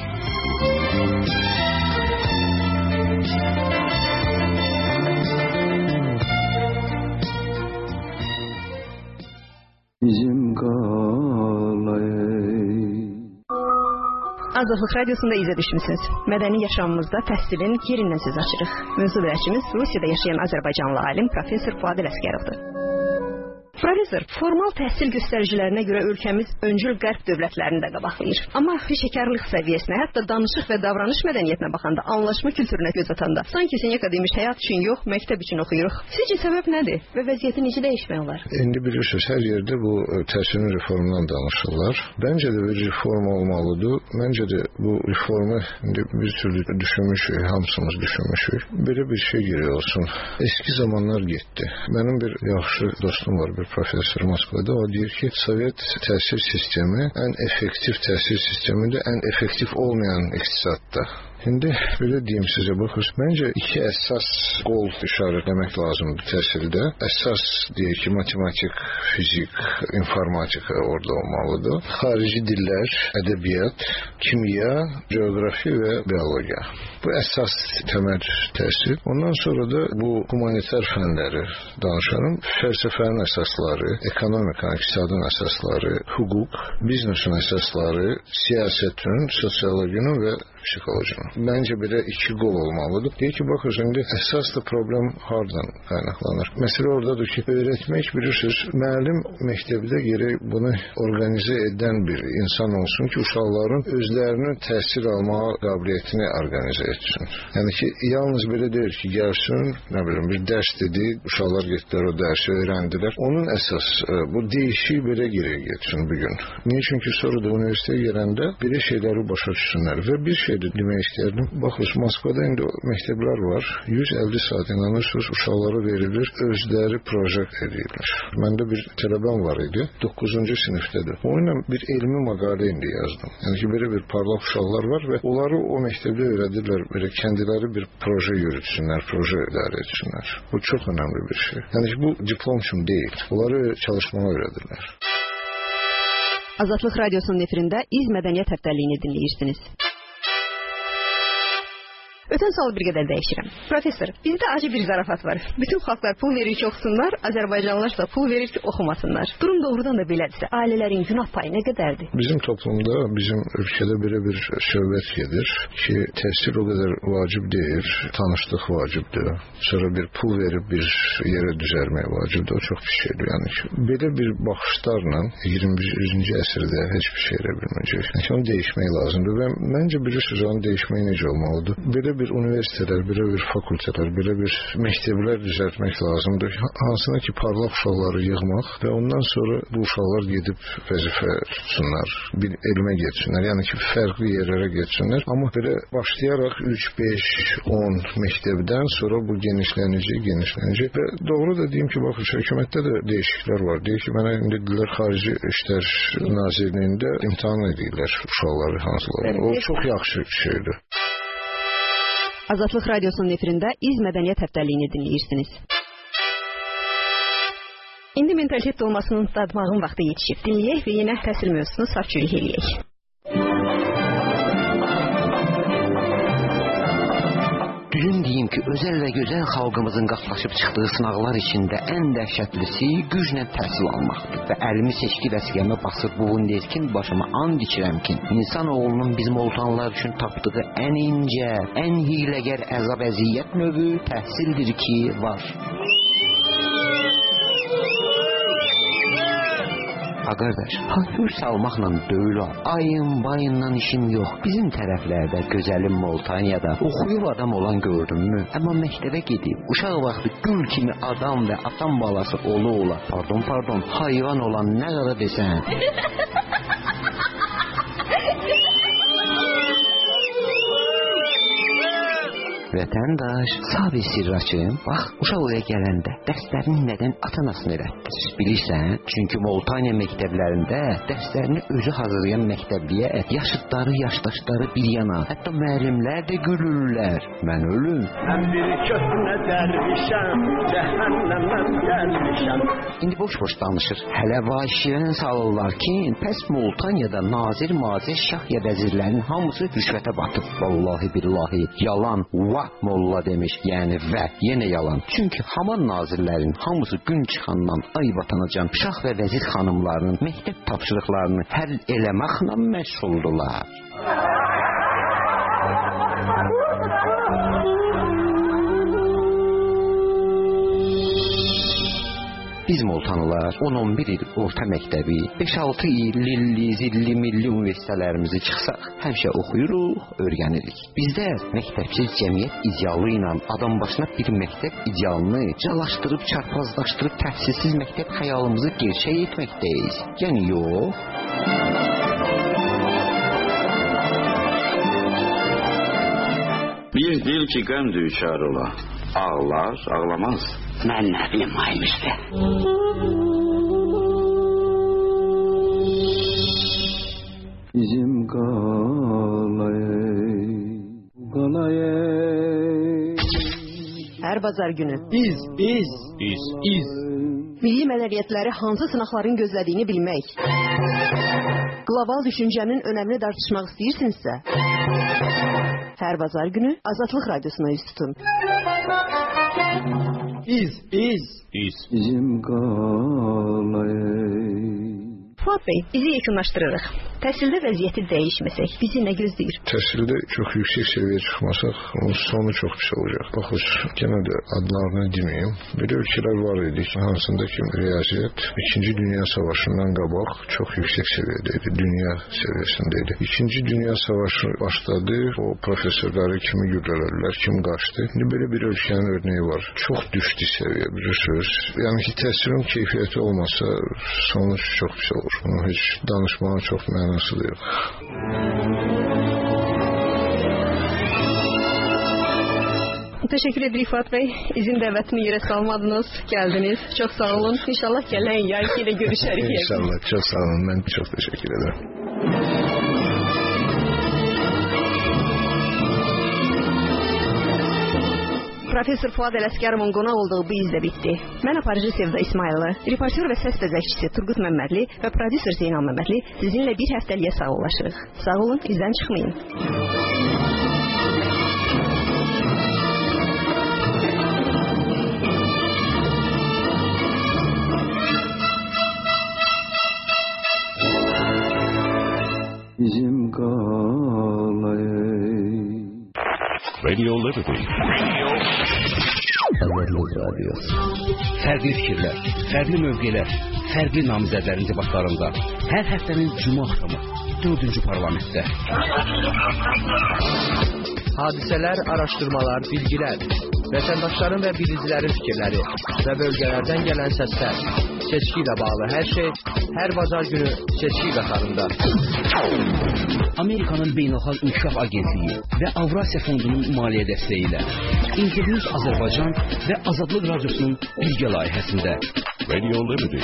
Speaker 27: Bizim qalayım
Speaker 29: Azadlıq Radiosunda izə düşmüsünüz. Mədəni yaşamımızda təhsilin yerindən söz açırıq. Mövzu bölüşümüz Rusiyada yaşayan Azərbaycanlı alim professor Fuad Ələsgərovdur. Professor, formal təhsil göstəricilərinə görə ölkəmiz öncül qərb dövlətlərini də qabaqlayır. Amma peşəkarlıq səviyyəsinə, hətta danışıq və davranış mədəniyyətinə baxanda, anlaşma kültürünə göz atanda, sanki Seneca demiş həyat üçün yox, məktəb üçün oxuyuruq. Sizcə səbəb nədir və vəziyyəti necə dəyişmək olar?
Speaker 30: İndi bilirsiniz, hər yerdə bu təhsilin reformundan danışırlar. Bəncə də bir reform olmalıdır. Məncə də bu reformu indi bir türlü düşünmüşük, hamısımız düşünmüşük. Belə bir şey geri olsun. Eski zamanlar getdi. Mənim bir yaxşı dostum var, bir professor Moskvada. O deyir ki, Sovet təhsil sistemi ən effektiv təhsil sistemidir, ən effektiv olmayan iqtisadda. İndi belə deyim sizə, baxın, məncə iki əsas qol işarətləmək lazımdır təhsildə. Əsas deyək ki, matematik, fizik, informatika orada olmalıdır. Xarici dillər, ədəbiyyat, kimya, coğrafi və biologiya. Bu əsas təməl təhsil. Ondan sonra da bu humanitar fənləri danışarım. Fəlsəfənin əsasları, ekonomikanın, iqtisadın əsasları, hüquq, biznesin əsasları, siyasətin, sosiologinin və psixologinin. Məncə belə iki qol olmalıdır. Deyək ki, baxın, indi əsas da problem hardan qaynaqlanır? Məsələ oradadır ki, öyrətmək, bilirsiniz, müəllim məktəbdə gərək bunu organizə edən bir insan olsun ki, uşaqların özlərinin təhsil almağa qabiliyyətini organizə etsin. Yəni ki, yalnız belə deyil ki, gəlsin, nə bilim, bir dərs dedi, uşaqlar getdilər o dərsi, öyrəndilər. Onun əsas, bu değişik belə geriyə getsin bugün. Niçin ki, sonra da universitetə gələndə belə şeyləri başa düşsünlər və bir şey demək istəyirdim. Baxın, Moskvada indi məktəblər var. 150 saat inanırsınız, uşaqlara verilir, özləri proje edirlər. Məndə bir tələbəm var idi, 9-cu sinifdədir. Onunla bir elmi məqalə indi yazdım. Yəni ki, belə bir parlaq uşaqlar var və onları o məktəbdə öyrədirlər, belə kendiləri bir proje yürütsünlər, proje idarə etsinlər. Bu çox önəmli bir şey. Yəni ki, bu diplom üçün deyil. Onları çalışmağa öyrədirlər.
Speaker 29: Azadlıq Radiosunun efirində İz Mədəniyyət Həftəliyini dinləyirsiniz. Ötən salı bir qədər dəyişirəm. Professor, bizdə acı bir zarafat var. Bütün xalqlar pul verir ki, oxusunlar, Azərbaycanlılar da pul verir ki, oxumasınlar. Durum doğrudan da belədirsə, ailələrin günah payı nə qədərdir?
Speaker 30: Bizim toplumda, bizim ölkədə belə bir söhbət gedir ki, təhsil o qədər vacib deyil, tanışlıq vacibdir. Sonra bir pul verib bir yerə düzəlmək vacibdir. O çox bir şeydir. Yəni ki, belə bir baxışlarla 21-ci əsrdə heç bir şey elə bilməyəcək. Yəni ki, onu dəyişmək lazımdır və məncə bilirsiniz, onu dəyişmək necə olmalıdır? Belə bir universitetlər, belə bir fakültələr, belə bir məktəblər düzəltmək lazımdır. Hansına ki, parlaq uşaqları yığmaq və ondan sonra bu uşaqlar gedib vəzifə tutsunlar, bir elmə getsinlər, yəni ki, fərqli yerlərə getsinlər. Amma belə başlayaraq 3, 5, 10 məktəbdən sonra bu genişlənəcək və doğru da deyim ki, baxın, hökumətdə də dəyişikliklər var. Deyək ki, mənə indi dedilər, Xarici İşlər Nazirliyində imtahan edirlər uşaqları hansılar. O çox yaxşı şeydir.
Speaker 29: Azadlıq Radiosunun efirində İz Mədəniyyət Həftəliyini dinləyirsiniz. İndi mentalitet dolmasının dadmağın vaxtı yetişib. Dinləyək və yenə təhsil mövzusunu safçülük eləyək.
Speaker 32: Düzün deyim ki, özel ve güzel xalqımızın qatlaşıb çıxdığı sınaqlar içində ən dəhşətlisi güclə təhsil almaqdır. Və əlimi seçki vəsiqəmə basıb bu nirkin başıma and içirəm ki, insanoğlunun bizim oltanlar üçün tapdığı ən incə, ən hiləgər əzab-əziyyət növü təhsildir ki, var. Qardaş, hafif salmaqla döyülə, ayın bayından işim yox. Bizim tərəflərdə, gözəlim Moltaniyada oxuyub adam olan gördünmü? Amma məktəbə gedib, uşaq vaxtı gül kimi adam və atam balası ola, pardon, hayvan olan nə qədər desən. Vətəndaş, sabi sirraçım, bax, uşaq oraya gələndə dərslərini nədən atanasını öyrətdir? Bilirsən, çünki Moltaniya məktəblərində dərslərini özü hazırlayan məktəbliyə yaşdaşları bir yana, hətta müəllimlər də gülürlər. Mən ölüm. Mən bir köhnə dərvişəm, cəhənnəmdən gəlmişəm. İndi boş-boş danışır. Hələ vahişirən salırlar ki, pəs Moltaniyada nazir, şah ya vəzirlərin hamısı rüşvətə batıb. Vallahi billahi, yalan, molla demiş, yəni və yenə yalan. Çünki haman nazirlərin hamısı gün çıxandan ay batanacan şah və vəzir xanımlarının məktəb tapşırıqlarını həll eləməklə məşğuldular. Biz Moltanlılar 10-11 il orta məktəbi, 5-6 il lilli, zilli, milli universitetlərimizi çıxsaq, həmişə oxuyuruq, öyrənirik. Bizdə məktəbsiz cəmiyyət idealı ilə adam başına bir məktəb idealını calaşdırıb, çarpazlaşdırıb təhsilsiz məktəb xəyalımızı gerçək etməkdəyiz. Yəni yox.
Speaker 7: Bir dil ki qəm düçar ola, ağlar, ağlamaz.
Speaker 32: Mən nə bilim aymışdı.
Speaker 27: Bizim qalayay.
Speaker 29: Hər bazar günü.
Speaker 22: İz.
Speaker 29: Milli mədəniyyətləri hansı sınaqların gözlədiyini bilmək. Qlobal düşüncənin önəmini tartışmaq istəyirsinizsə, hər bazar günü Azadlıq Radiosuna üz tutun.
Speaker 22: İz.
Speaker 27: Bizim qalayay.
Speaker 29: Fuat Bey, bizi yekunlaşdırırıq. Təhsildə vəziyyəti dəyişməsək, bizi nə gözləyir?
Speaker 30: Təhsildə çox yüksək səviyyəyə çıxmasaq, onun sonu çox pis olacaq. Baxın, yenə də adlarını deməyim. Belə ölkələr var idi ki, hansında ki, riyaziyyat 2-ci Dünya Savaşından qabaq çox yüksək səviyyədə idi, dünya səviyyəsində idi. 2-ci Dünya Savaşı başladı, o professorları kimi güllələdilər, kim qaçdı. İndi belə bir ölkənin örneği var. Çox düşdü səviyyə, bilirsiniz. Yəni ki, təhsilin keyfiyyəti olmasa, sonuç çox pis olur. Bunu heç danışmağın çox mənası da yox.
Speaker 29: Teşekkür ederim Fuat Bey. İzin dəvətini yerə salmadınız, gəldiniz. Çox sağ olun. İnşallah gələn yay ilə görüşərik.
Speaker 30: İnşallah, çox sağ olun. Mən çox təşəkkür ederim.
Speaker 29: Profesör Fuad Ələsgərovun qonaq olduğu bu izlə bitdi. Mən aparıcı Sevda İsmayıllı, reportyor və səs bəzəkçisi Turgut Məmmədli və prodüser Zeynal Məmmədli sizinlə bir həftəliyə sağollaşırıq. Sağ olun, izdən çıxmayın.
Speaker 27: Bizim qalayay.
Speaker 10: Radio Liberty.
Speaker 32: Azadlıq Radiosu. Fərqli fikirlər, fərqli mövqelər, fərqli namizədlərin debatlarında hər həftənin cuma axşamı 4-cü parlamentdə.
Speaker 4: Hadisələr, araşdırmalar, bilgilər, vətəndaşların və bilicilərin fikirləri və bölgələrdən gələn səslər, seçki ilə bağlı hər şey hər bazar günü seçki qatarında.
Speaker 32: Amerikanın Beynəlxalq İnkişaf Agentliyi və Avrasiya Fondunun maliyyə dəstəyi ilə İnternews Azərbaycan və Azadlıq Radiosunun birgə layihəsində
Speaker 10: Radio Liberty.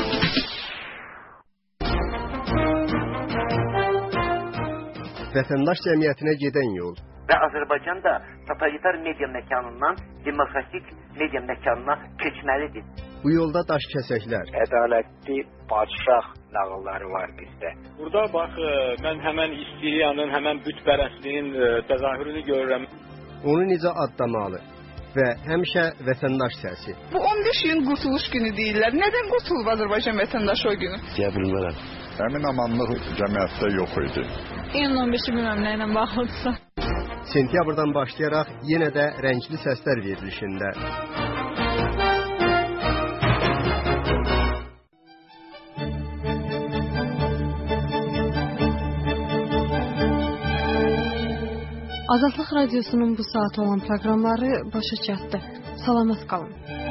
Speaker 13: Vətəndaş cəmiyyətinə gedən yol.
Speaker 14: Və Azərbaycan da totalitar media məkanından demokratik media məkanına keçməlidir.
Speaker 13: Bu yolda daş kəsəklər.
Speaker 15: Ədalətli padşah nağılları var bizdə.
Speaker 16: Burada bax, mən həmən İstiriyanın, həmən bütpərəstliyin təzahürünü görürəm.
Speaker 13: Onu necə adlamalı və həmişə vətəndaş səsi.
Speaker 12: Bu 15 gün qurtuluş günü deyirlər. Nədən qurtulub Azərbaycan vətəndaşı o günü?
Speaker 13: Deyə bilmərəm.
Speaker 28: Həmin amanlıq cəmiyyətdə yox idi.
Speaker 17: İyunun 15-i bilməm nə ilə bağlıdırsa.
Speaker 13: Sentyabrdan başlayaraq yenə də rəngli səslər verilişində.
Speaker 26: Azadlıq Radiosunun bu saat olan proqramları başa çatdı. Salamat qalın.